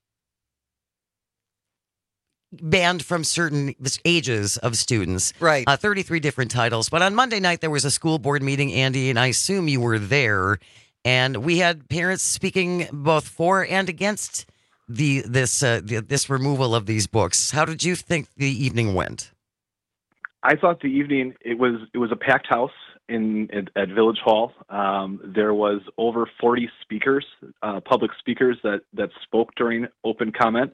banned from certain ages of students. Right. Uh, thirty-three different titles. But on Monday night, there was a school board meeting, Andy, and I assume you were there. And we had parents speaking both for and against the this uh, the, this removal of these books. How did you think the evening went? I thought the evening it was it was a packed house in at, at Village Hall. Um, there was over forty speakers, uh, public speakers that that spoke during open comment.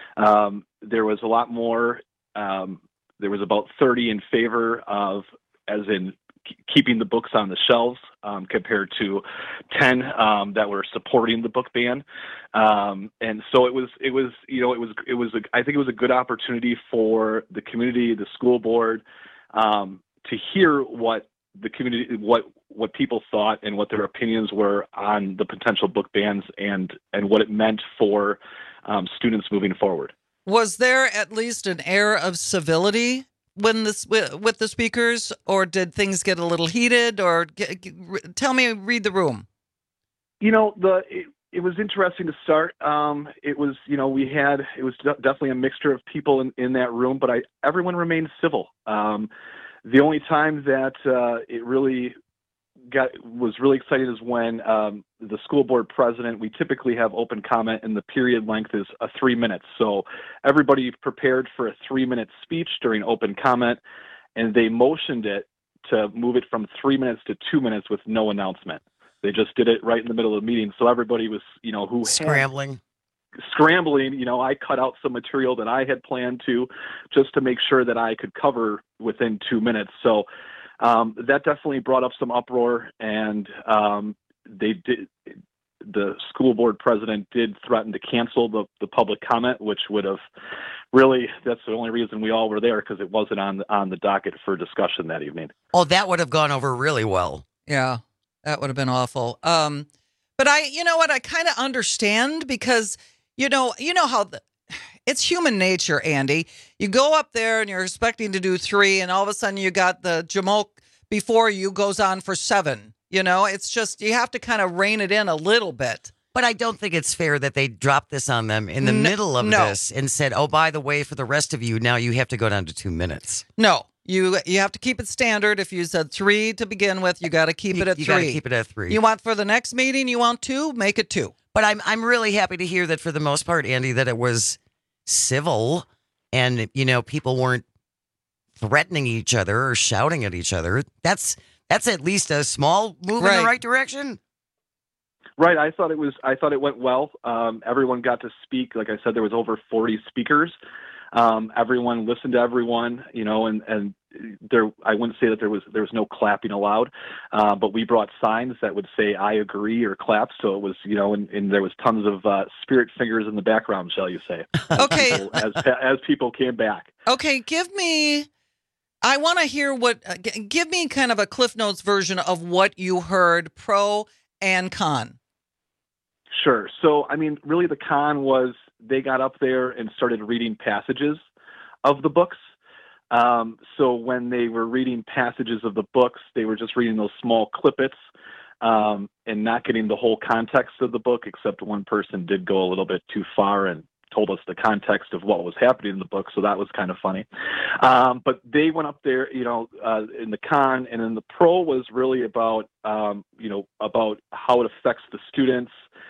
Um, there was a lot more. Um, there was about thirty in favor of, as in keeping the books on the shelves, um, compared to ten um, that were supporting the book ban. Um, and so it was, it was, you know, it was, it was, a, I think it was a good opportunity for the community, the school board, um, to hear what the community, what, what people thought and what their opinions were on the potential book bans and, and what it meant for um, students moving forward. Was there at least an air of civility when this with, with the speakers, or did things get a little heated? Or get, get, tell me, read the room. You know, the it, it was interesting to start. Um, it was, you know, we had it was de- definitely a mixture of people in, in that room, but I everyone remained civil. Um, the only time that uh, it really got was really exciting is when um, the school board president. We typically have open comment, and the period length is a three minutes. So everybody prepared for a three minute speech during open comment, and they motioned it to move it from three minutes to two minutes with no announcement. They just did it right in the middle of the meeting. So everybody was, you know, who scrambling, had, scrambling. You know, I cut out some material that I had planned to, just to make sure that I could cover within two minutes. So. Um, that definitely brought up some uproar, and um, they did. The school board president did threaten to cancel the, the public comment, which would have really. That's the only reason we all were there, because it wasn't on the, on the docket for discussion that evening. Oh, that would have gone over really well. Yeah, that would have been awful. Um, but I, you know what, I kind of understand, because you know, you know how the. It's human nature, Andy. You go up there and you're expecting to do three, and all of a sudden you got the Jamoke before you goes on for seven. You know, it's just, you have to kind of rein it in a little bit. But I don't think it's fair that they dropped this on them in the N- middle of no. this and said, oh, by the way, for the rest of you, now you have to go down to two minutes. No, you you have to keep it standard. If you said three to begin with, you got to keep you, it at you three. You got to keep it at three. You want for the next meeting, you want two, make it two. But I'm I'm really happy to hear that for the most part, Andy, that it was civil, and you know, people weren't threatening each other or shouting at each other. That's that's at least a small move right. in the right direction. Right. I thought it was. I thought it went well. Um, everyone got to speak. Like I said, there was over forty speakers. Um, everyone listened to everyone. You know, and and there. I wouldn't say that there was there was no clapping allowed, uh, but we brought signs that would say "I agree" or clap. So it was, you know, and, and there was tons of uh, spirit fingers in the background, shall you say? Okay. People, as as people came back. Okay, give me. I want to hear what. Uh, g- give me kind of a Cliff Notes version of what you heard, pro and con. Sure. So, I mean, really the con was they got up there and started reading passages of the books. Um, so when they were reading passages of the books, they were just reading those small clippets um, and not getting the whole context of the book, except one person did go a little bit too far and told us the context of what was happening in the book. So that was kind of funny. Um, but they went up there, you know, uh, in the con, and then the pro was really about, um, you know, about how it affects the students,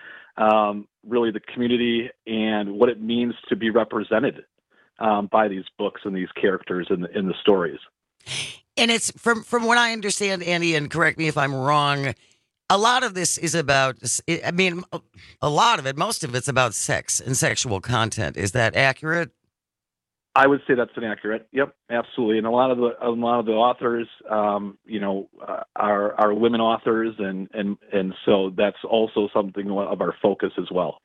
Um, really the community, and what it means to be represented um, by these books and these characters in the in the stories. And it's from from what I understand, Andy, and correct me if I'm wrong, a lot of this is about, I mean, a lot of it, most of it's about sex and sexual content. Is that accurate? I would say that's inaccurate. Yep, absolutely. And a lot of the a lot of the authors, um, you know, uh, are are women authors, and and and so that's also something of our focus as well.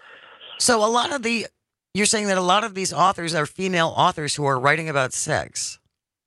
So a lot of the, you're saying that a lot of these authors are female authors who are writing about sex.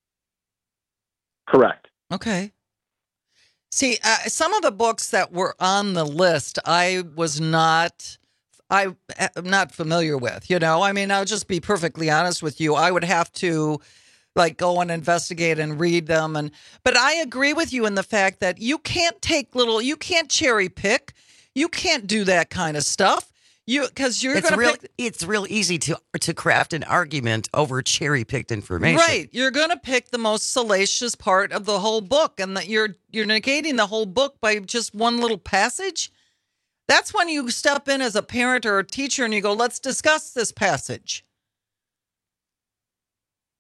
Correct. Okay. See, uh, some of the books that were on the list, I was not. I am not familiar with, you know, I mean, I'll just be perfectly honest with you. I would have to like go and investigate and read them. And, but I agree with you in the fact that you can't take little, you can't cherry pick. You can't do that kind of stuff. You, cause you're going to real, pick. It's real easy to, to craft an argument over cherry picked information. Right. You're going to pick the most salacious part of the whole book, and that you're, you're negating the whole book by just one little passage. That's when you step in as a parent or a teacher and you go, let's discuss this passage.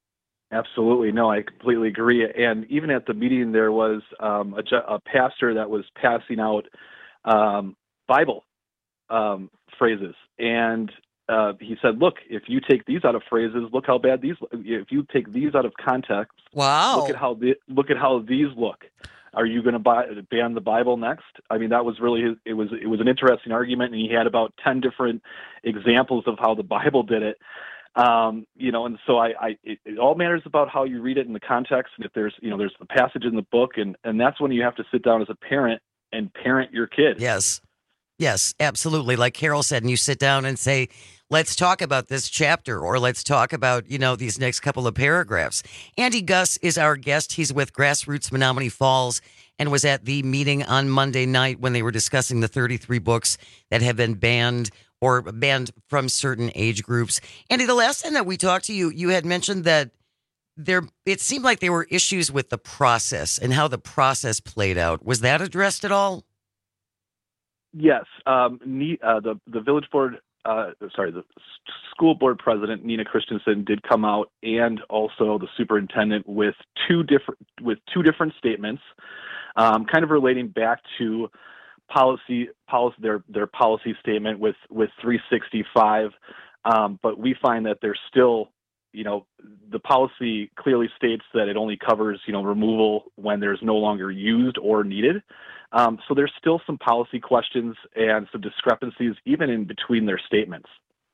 Absolutely. No, I completely agree. And even at the meeting, there was um, a, ju- a pastor that was passing out um, Bible um, phrases. And uh, he said, look, if you take these out of phrases, look how bad these, if you take these out of context, wow. look at how, the, look at how these look. Are you going to buy, ban the Bible next? I mean, that was really, it was, it was an interesting argument. And he had about ten different examples of how the Bible did it. Um, you know, and so I, I it, it all matters about how you read it in the context. And if there's, you know, there's the passage in the book, and, and that's when you have to sit down as a parent and parent your kid. Yes. Yes, absolutely. Like Carol said, and you sit down and say, let's talk about this chapter, or let's talk about, you know, these next couple of paragraphs. Andy Guss is our guest. He's with Grassroots Menomonee Falls and was at the meeting on Monday night when they were discussing the thirty-three books that have been banned or banned from certain age groups. Andy, the last time that we talked to you, you had mentioned that there, it seemed like there were issues with the process and how the process played out. Was that addressed at all? Yes. Um, uh, the, the village board, uh, sorry, the school board president, Nina Christensen, did come out, and also the superintendent, with two different, with two different statements, um, kind of relating back to policy, policy, their, their policy statement with, with three sixty-five. Um, but we find that there's still, you know, the policy clearly states that it only covers, you know, removal when there's no longer used or needed. Um, so there's still some policy questions and some discrepancies even in between their statements.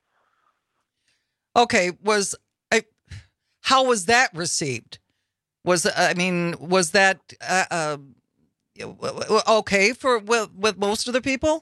Okay. Was I, how was that received? Was, I mean, was that, uh, uh, okay for with, with most of the people?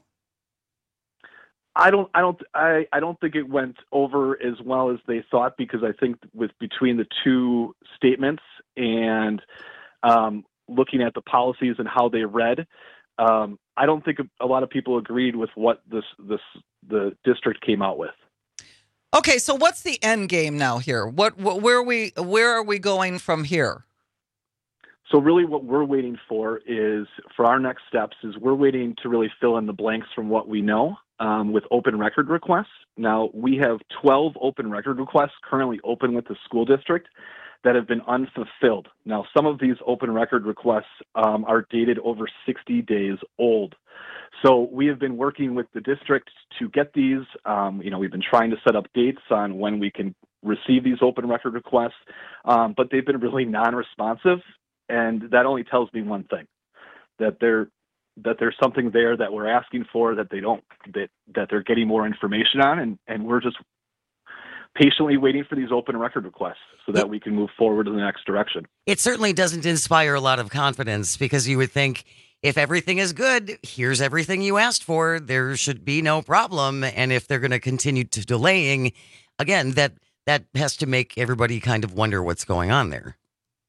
I don't, I don't, I, I don't think it went over as well as they thought, because I think with between the two statements and um, looking at the policies and how they read, um, I don't think a lot of people agreed with what this, this, the district came out with. Okay, so what's the end game now here? What, what where are we, where are we going from here? So really what we're waiting for is, for our next steps, is we're waiting to really fill in the blanks from what we know um, with open record requests. Now, we have twelve open record requests currently open with the school district that have been unfulfilled. Now, some of these open record requests um, are dated over sixty days old. So we have been working with the district to get these. Um, you know, we've been trying to set up dates on when we can receive these open record requests, um, but they've been really non-responsive. And that only tells me one thing, that there that there's something there that we're asking for that they don't, that, that they're getting more information on. And, and we're just patiently waiting for these open record requests so that we can move forward in the next direction. It certainly doesn't inspire a lot of confidence, because you would think if everything is good, here's everything you asked for, there should be no problem. And if they're going to continue to delaying, again, that that has to make everybody kind of wonder what's going on there.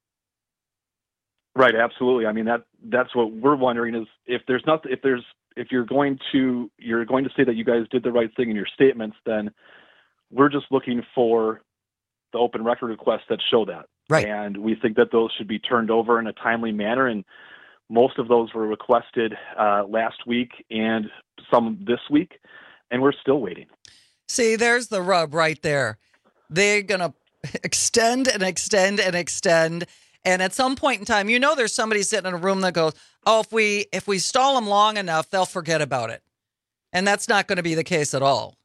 Right, absolutely. I mean, that that's what we're wondering, is if there's not, if there's, if you're going to, you're going to say that you guys did the right thing in your statements, then we're just looking for the open record requests that show that. Right. And we think that those should be turned over in a timely manner. And most of those were requested uh, last week and some this week, and we're still waiting. See, there's the rub right there. They're going to extend and extend and extend. And at some point in time, you know, there's somebody sitting in a room that goes, oh, if we if we stall them long enough, they'll forget about it. And that's not going to be the case at all.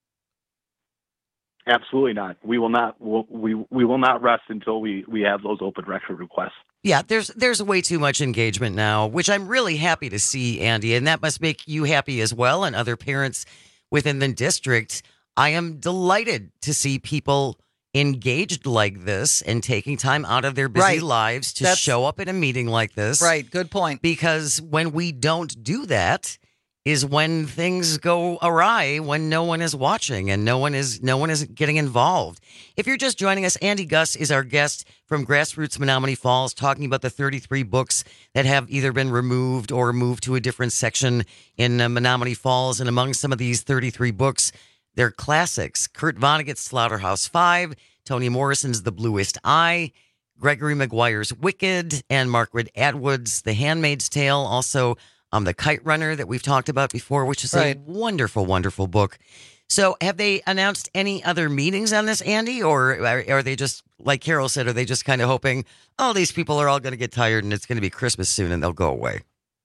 Absolutely not. We will not. We'll, we we will not rest until we we have those open record requests. Yeah, there's there's way too much engagement now, which I'm really happy to see, Andy, and that must make you happy as well, and other parents within the district. I am delighted to see people engaged like this and taking time out of their busy Right. lives to That's- show up at a meeting like this. Right. Good point. Because when we don't do that is when things go awry, when no one is watching and no one is no one is getting involved. If you're just joining us, Andy Guss is our guest from Grassroots Menomonee Falls, talking about the thirty-three books that have either been removed or moved to a different section in uh, Menomonee Falls. And among some of these thirty-three books, they're classics. Kurt Vonnegut's Slaughterhouse Five, Toni Morrison's The Bluest Eye, Gregory Maguire's Wicked, and Margaret Atwood's The Handmaid's Tale. Also, um, The Kite Runner that we've talked about before, which is Right. a wonderful, wonderful book. So have they announced any other meetings on this, Andy? Or are, are they just, like Carol said, are they just kind of hoping, oh, these people are all going to get tired and it's going to be Christmas soon and they'll go away?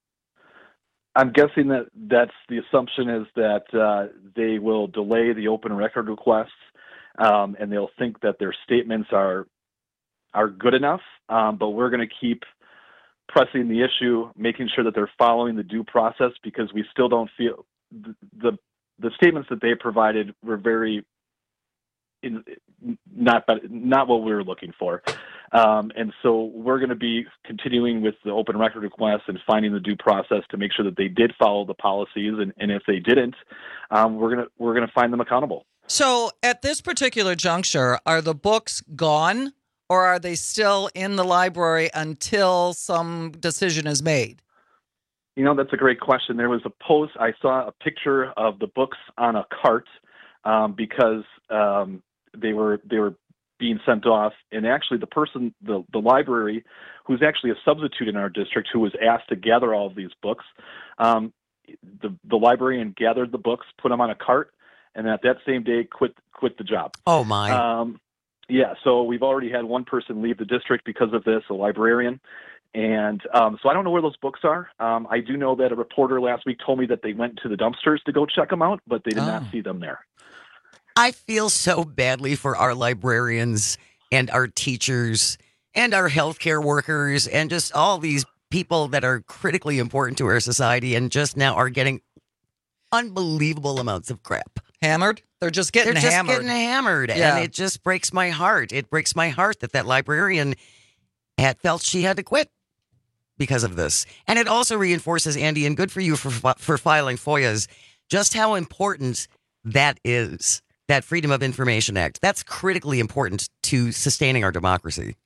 I'm guessing that that's the assumption is that uh, they will delay the open record requests um, and they'll think that their statements are are good enough. Um, but we're going to keep pressing the issue, making sure that they're following the due process because we still don't feel the the, the statements that they provided were very in, not not what we were looking for. Um, and so we're going to be continuing with the open record requests and finding the due process to make sure that they did follow the policies. And, and if they didn't, um, we're going to we're going to find them accountable. So at this particular juncture, are the books gone or are they still in the library until some decision is made? You know, that's a great question. There was a post, I saw a picture of the books on a cart um, because um, they were they were being sent off, and actually the person, the, the library, who's actually a substitute in our district, who was asked to gather all of these books, um, the the librarian gathered the books, put them on a cart, and that that same day quit quit the job. Oh my! Um, yeah, so we've already had one person leave the district because of this, a librarian, and um, so I don't know where those books are. Um, I do know that a reporter last week told me that they went to the dumpsters to go check them out, but they did oh. not see them there. I feel so badly for our librarians and our teachers and our healthcare workers and just all these people that are critically important to our society and just now are getting unbelievable amounts of crap. Hammered? They're just getting They're just hammered. getting hammered. Yeah. And it just breaks my heart. It breaks my heart that that librarian had felt she had to quit because of this. And it also reinforces, Andy, and good for you for for filing F O I As, just how important that is. That Freedom of Information Act. That's critically important to sustaining our democracy.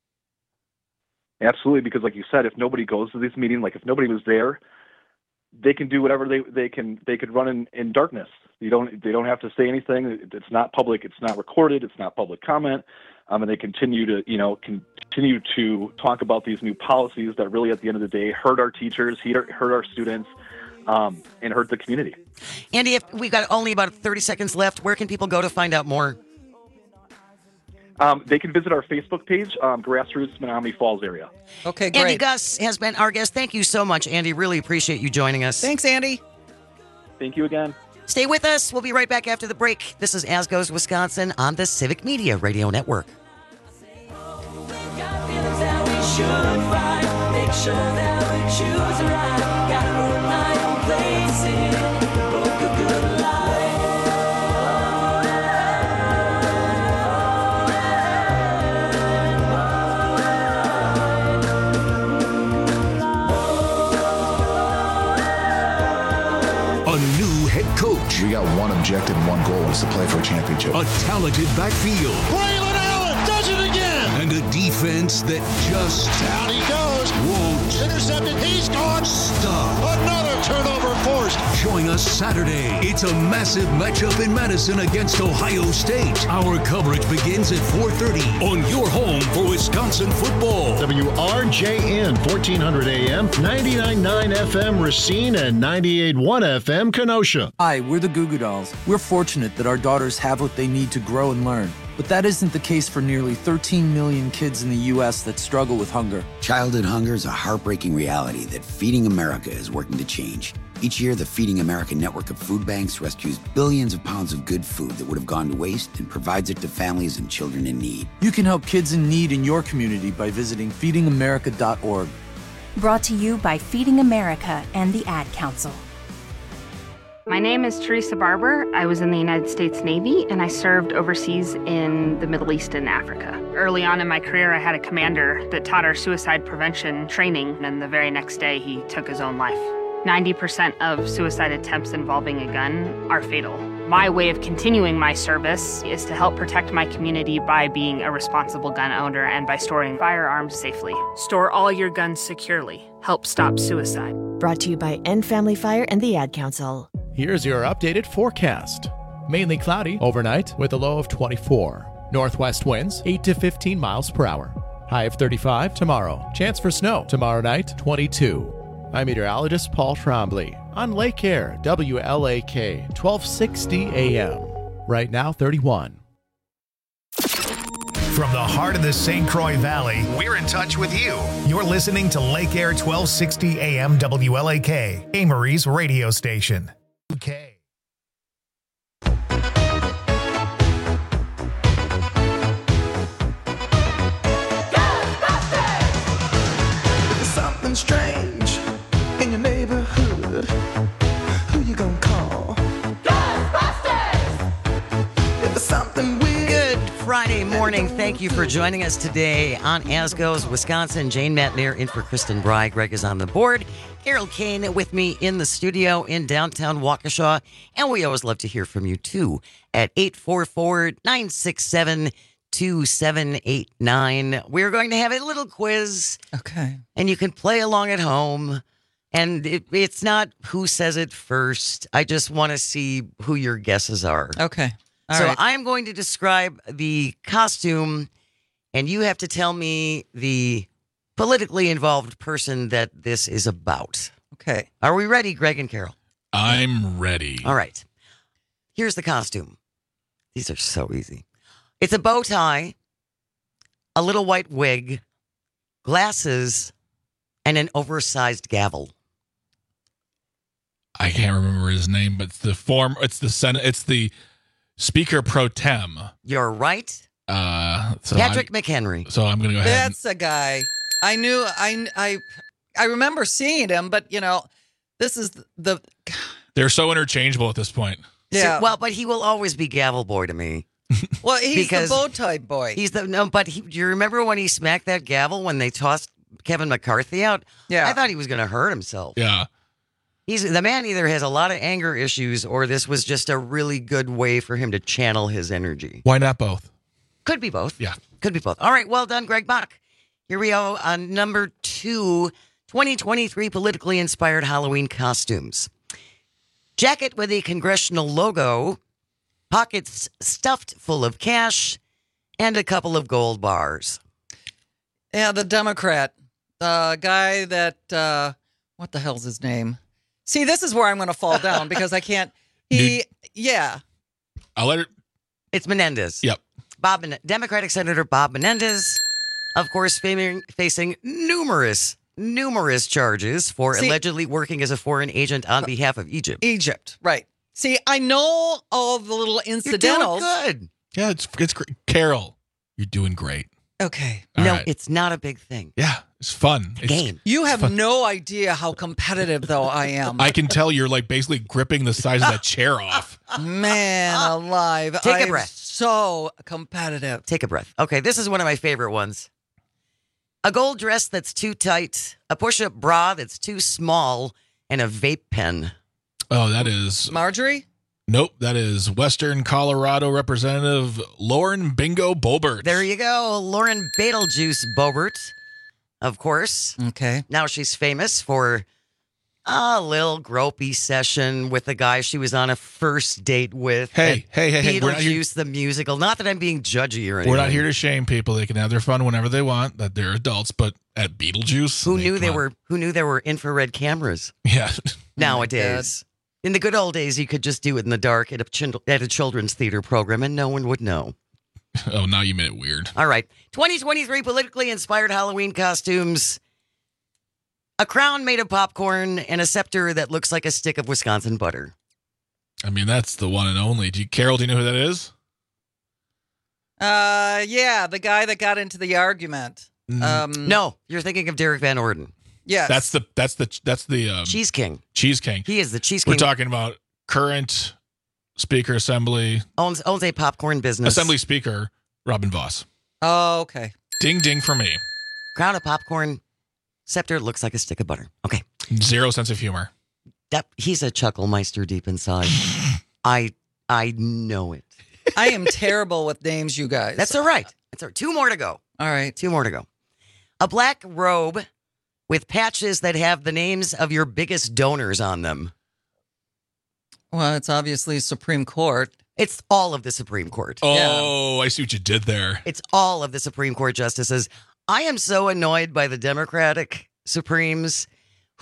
Absolutely, because like you said, if nobody goes to this meeting, like if nobody was there, they can do whatever they they can they could run in, in darkness. You don't they don't have to say anything. It's not public. It's not recorded. It's not public comment. Um, and they continue to you know continue to talk about these new policies that really, at the end of the day, hurt our teachers, hurt our students. Um, and hurt the community. Andy, if we've got only about thirty seconds left, where can people go to find out more? Um, they can visit our Facebook page, um, Grassroots Menominee Falls area. Okay, great. Andy Gus has been our guest. Thank you so much, Andy. Really appreciate you joining us. Thanks, Andy. Thank you again. Stay with us. We'll be right back after the break. This is As Goes Wisconsin on the Civic Media Radio Network. Make sure that we choose right. Gotta run my own place in book a good life. A new head coach. We got one objective and one goal is to play for a championship. A talented backfield. Braylon Allen does it again. And a defense that just Down he goes. won't Intercepted. He's gone. stop. Another turnover forced. Join us Saturday. It's a massive matchup in Madison against Ohio State. Our coverage begins at four thirty on your home for Wisconsin football. W R J N, fourteen hundred A M, ninety-nine point nine F M Racine, and ninety-eight point one F M Kenosha. Hi, we're the Goo Goo Dolls. We're fortunate that our daughters have what they need to grow and learn. But that isn't the case for nearly thirteen million kids in the U S that struggle with hunger. Childhood hunger is a heartbreaking reality that Feeding America is working to change. Each year, the Feeding America network of food banks rescues billions of pounds of good food that would have gone to waste and provides it to families and children in need. You can help kids in need in your community by visiting feeding america dot org. Brought to you by Feeding America and the Ad Council. My name is Teresa Barber. I was in the United States Navy and I served overseas in the Middle East and Africa. Early on in my career, I had a commander that taught our suicide prevention training, and the very next day he took his own life. ninety percent of suicide attempts involving a gun are fatal. My way of continuing my service is to help protect my community by being a responsible gun owner and by storing firearms safely. Store all your guns securely. Help stop suicide. Brought to you by End Family Fire and the Ad Council. Here's your updated forecast. Mainly cloudy overnight with a low of twenty-four. Northwest winds eight to fifteen miles per hour. High of thirty-five tomorrow. Chance for snow tomorrow night, twenty-two. I'm meteorologist Paul Trombley. on Lake Air, W L A K, twelve sixty A M. Right now, thirty-one. From the heart of the Saint Croix Valley, we're in touch with you. You're listening to Lake Air twelve sixty A M W L A K, Amory's radio station. Okay. Something strange in your neighborhood. Who you gonna call? Ghostbusters! If there's something weird. Good Friday morning. Thank you for joining us today on As Goes Wisconsin. Jane Matnier in for Kristen Bry. Greg is on the board. Carol Kane with me in the studio in downtown Waukesha. And we always love to hear from you too at eight four four, nine six seven, two seven eight nine. We're going to have a little quiz. Okay. And you can play along at home. And it, it's not who says it first. I just want to see who your guesses are. Okay. All so right. I'm going to describe the costume, and you have to tell me the politically involved person that this is about. Okay. Are we ready, Greg and Carol? I'm ready. All right. Here's the costume. These are so easy. It's a bow tie, a little white wig, glasses, and an oversized gavel. I can't remember his name, but it's the form. It's the Senate. It's the Speaker Pro Tem. You're right. Uh, so Patrick I'm, McHenry. So I'm going to go ahead. That's a guy. I knew. I I I remember seeing him, but you know, this is the. They're so interchangeable at this point. Yeah. So, well, but he will always be Gavel Boy to me. Well, he's Because the bow tie boy. He's the no, but he, do you remember when he smacked that gavel when they tossed Kevin McCarthy out? Yeah. I thought he was going to hurt himself. Yeah. He's the man either has a lot of anger issues or this was just a really good way for him to channel his energy. Why not both? Could be both. Yeah. Could be both. All right. Well done, Greg Bach. Here we go on number two, twenty twenty-three politically inspired Halloween costumes. Jacket with a congressional logo, pockets stuffed full of cash, and a couple of gold bars. Yeah, the Democrat, the guy that uh, what the hell's his name? See, this is where I'm going to fall down because I can't. He, Dude. yeah. I'll let her. It's Menendez. Yep. Bob, Men- Democratic Senator Bob Menendez, of course, faming, facing numerous, numerous charges for See- allegedly working as a foreign agent on behalf of Egypt. Egypt, right? See, I know all the little You're doing incidentals. good. Yeah, it's it's great. Carol, you're doing great. Okay. All no, right. it's not a big thing. Yeah, it's fun. It's, Game. You have no idea how competitive, though, I am. I can tell you're like basically gripping the sides of that chair off. Man alive. Take a I'm breath. so competitive. Take a breath. Okay, this is one of my favorite ones. A gold dress that's too tight, a push-up bra that's too small, and a vape pen. Oh, that is. Marjorie? Nope, that is Western Colorado Representative Lauren Bingo Boebert. There you go, Lauren Betelgeuse Boebert, of course. Okay. Now she's famous for a little gropey session with the guy she was on a first date with. Hey, at hey, hey, hey, we're not here- Beetlejuice the musical. Not that I'm being judgy or anything. We're not here to shame people. They can have their fun whenever they want. That they're adults, but at Beetlejuice, Who they- knew come there on. were Who knew there were infrared cameras Yeah. nowadays? In the good old days, you could just do it in the dark at a chil- at a children's theater program, and no one would know. Oh, now you made it weird. All right, twenty twenty-three politically inspired Halloween costumes: a crown made of popcorn and a scepter that looks like a stick of Wisconsin butter. I mean, that's the one and only. Do you, Carol, do you know who that is? Uh, yeah, the guy that got into the argument. Um, No, you're thinking of Derek Van Orden. Yes. That's the that's the that's the um, Cheese King. Cheese King. He is the Cheese King. We're talking about current Speaker Assembly owns owns a popcorn business. Assembly Speaker Robin Voss. Oh, okay. Ding ding for me. Crown of popcorn, scepter looks like a stick of butter. Okay, Zero sense of humor. that he's a chuckle meister deep inside. I I know it. I am terrible with names, you guys. That's all right. That's all right. Two more to go. All right. Two more to go. A black robe with patches that have the names of your biggest donors on them. Well, it's obviously Supreme Court. It's all of the Supreme Court. Oh, I see what you did there. It's all of the Supreme Court justices. I am so annoyed by the Democratic Supremes who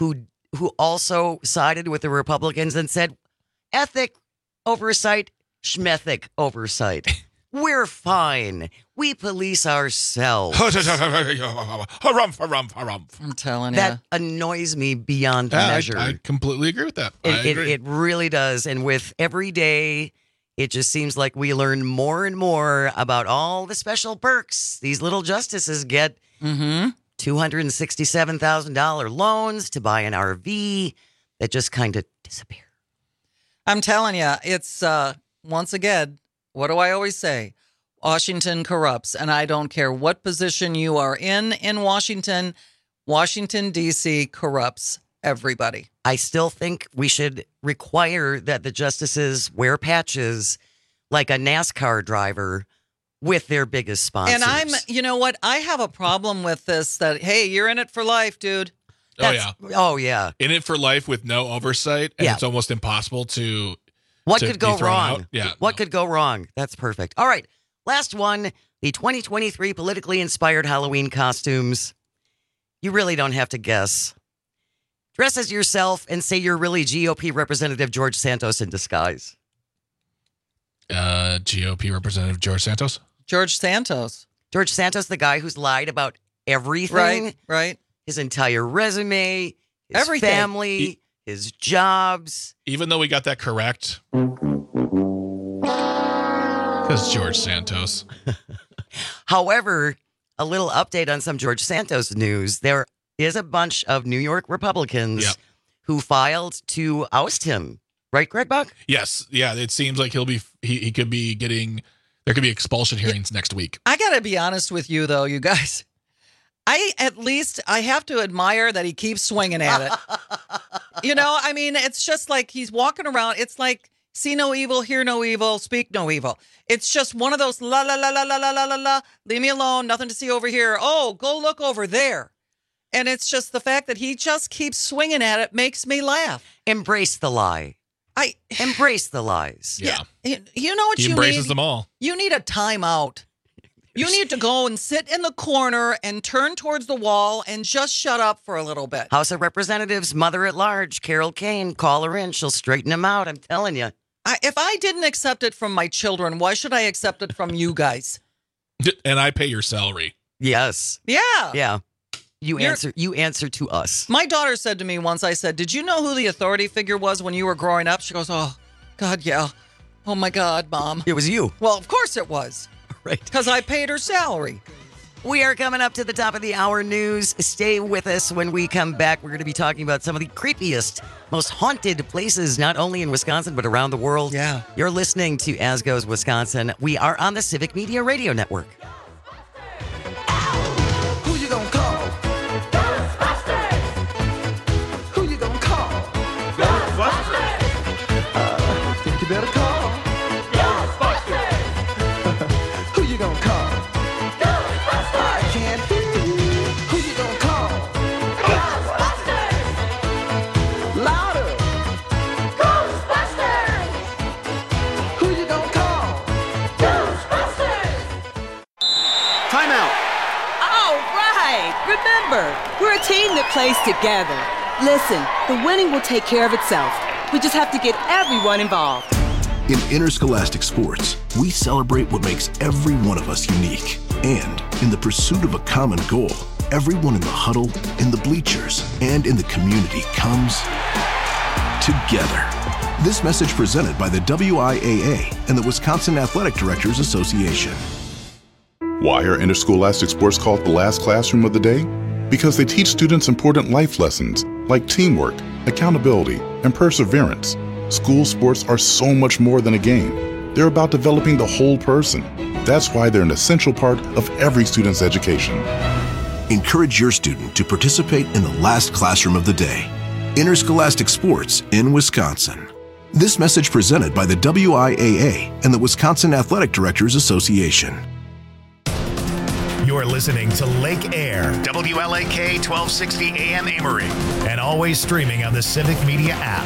who also sided with the Republicans and said, ethic oversight, schmethic oversight. We're fine. We police ourselves. Harumph, harumph, harumph. I'm telling you. That annoys me beyond Yeah, I- measure. I, completely agree with that. I It, it, agree. it really does. And with every day, it just seems like we learn more and more about all the special perks these little justices get. Mm-hmm. two hundred sixty-seven thousand dollars loans to buy an R V that just kind of disappear. I'm telling you, it's, uh, once again, what do I always say? Washington corrupts, and I don't care what position you are in in Washington. Washington, D C corrupts everybody. I still think we should require that the justices wear patches like a NASCAR driver with their biggest sponsors. And I'm, you know what? I have a problem with this that, hey, you're in it for life, dude. Oh, yeah. Oh, yeah. In it for life with no oversight, and Yeah. it's almost impossible to. What to could be go thrown wrong? out. Yeah. What could go wrong? That's perfect. All right. Last one, the twenty twenty-three politically inspired Halloween costumes. You really don't have to guess. Dress as yourself and say you're really G O P Representative George Santos in disguise. Uh, G O P Representative George Santos. George Santos. George Santos, the guy who's lied about everything. Right, right. His entire resume, his Everything. family, He- his jobs. Even though we got that correct. Because George Santos. However, a little update on some George Santos news. There is a bunch of New York Republicans Yep. who filed to oust him. Right, Greg Buck? Yes. Yeah. It seems like he'll be, he, he could be getting, there could be expulsion hearings next week. I got to be honest with you, though, you guys. I, at least, I have to admire that he keeps swinging at it. You know, I mean, it's just like he's walking around. It's like, see no evil, hear no evil, speak no evil. It's just one of those la, la, la, la, la, la, la, la, la, leave me alone, nothing to see over here. Oh, go look over there. And it's just the fact that he just keeps swinging at it makes me laugh. Embrace the lie. I Embrace the lies. Yeah. You, you know what He you embraces need? them all. You need a timeout. You need to go and sit in the corner and turn towards the wall and just shut up for a little bit. House of Representatives, mother at large, Carol Kane, call her in. She'll straighten him out. I'm telling you. I, if I didn't accept it from my children, why should I accept it from you guys? And I pay your salary. Yes. Yeah. Yeah. You You're- answer. You answer to us. My daughter said to me once, I said, did you know who the authority figure was when you were growing up? She goes, oh, God, yeah. Oh, my God, Mom. It was you. Well, of course it was. Right. Because I paid her salary. We are coming up to the top of the hour news. Stay with us. When we come back, we're going to be talking about some of the creepiest, most haunted places, not only in Wisconsin, but around the world. Yeah. You're listening to As Goes Wisconsin. We are on the Civic Media Radio Network. Who you gonna call? Ghostbusters! Who you gonna call? Ghostbusters! Uh, think you better call Ghostbusters! Who you gonna call? Ghostbusters! I can't hear you. Who you gonna call? Ghostbusters! Louder! Ghostbusters! Who you gonna call? Ghostbusters! Time out. All right. Remember, we're a team that plays together. Listen, the winning will take care of itself. We just have to get everyone involved. In interscholastic sports, we celebrate what makes every one of us unique. And in the pursuit of a common goal, everyone in the huddle, in the bleachers, and in the community comes together. This message presented by the W I A A and the Wisconsin Athletic Directors Association. Why are interscholastic sports called the last classroom of the day? Because they teach students important life lessons like teamwork, accountability, and perseverance. School sports are so much more than a game. They're about developing the whole person. That's why they're an essential part of every student's education. Encourage your student to participate in the last classroom of the day. Interscholastic sports in Wisconsin. This message presented by the W I A A and the Wisconsin Athletic Directors Association. You're listening to Lake Air, W L A K twelve sixty A M Amory, and always streaming on the Civic Media app.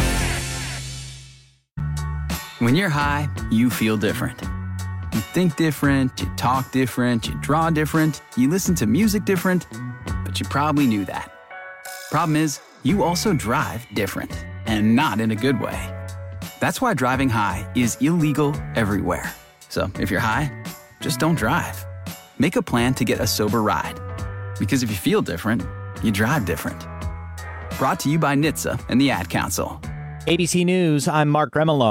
When you're high, you feel different. You think different, you talk different, you draw different, you listen to music different, but you probably knew that. Problem is, you also drive different, and not in a good way. That's why driving high is illegal everywhere. So if you're high, just don't drive. Make a plan to get a sober ride. Because if you feel different, you drive different. Brought to you by N H T S A and the Ad Council. A B C News, I'm Mark Remillard.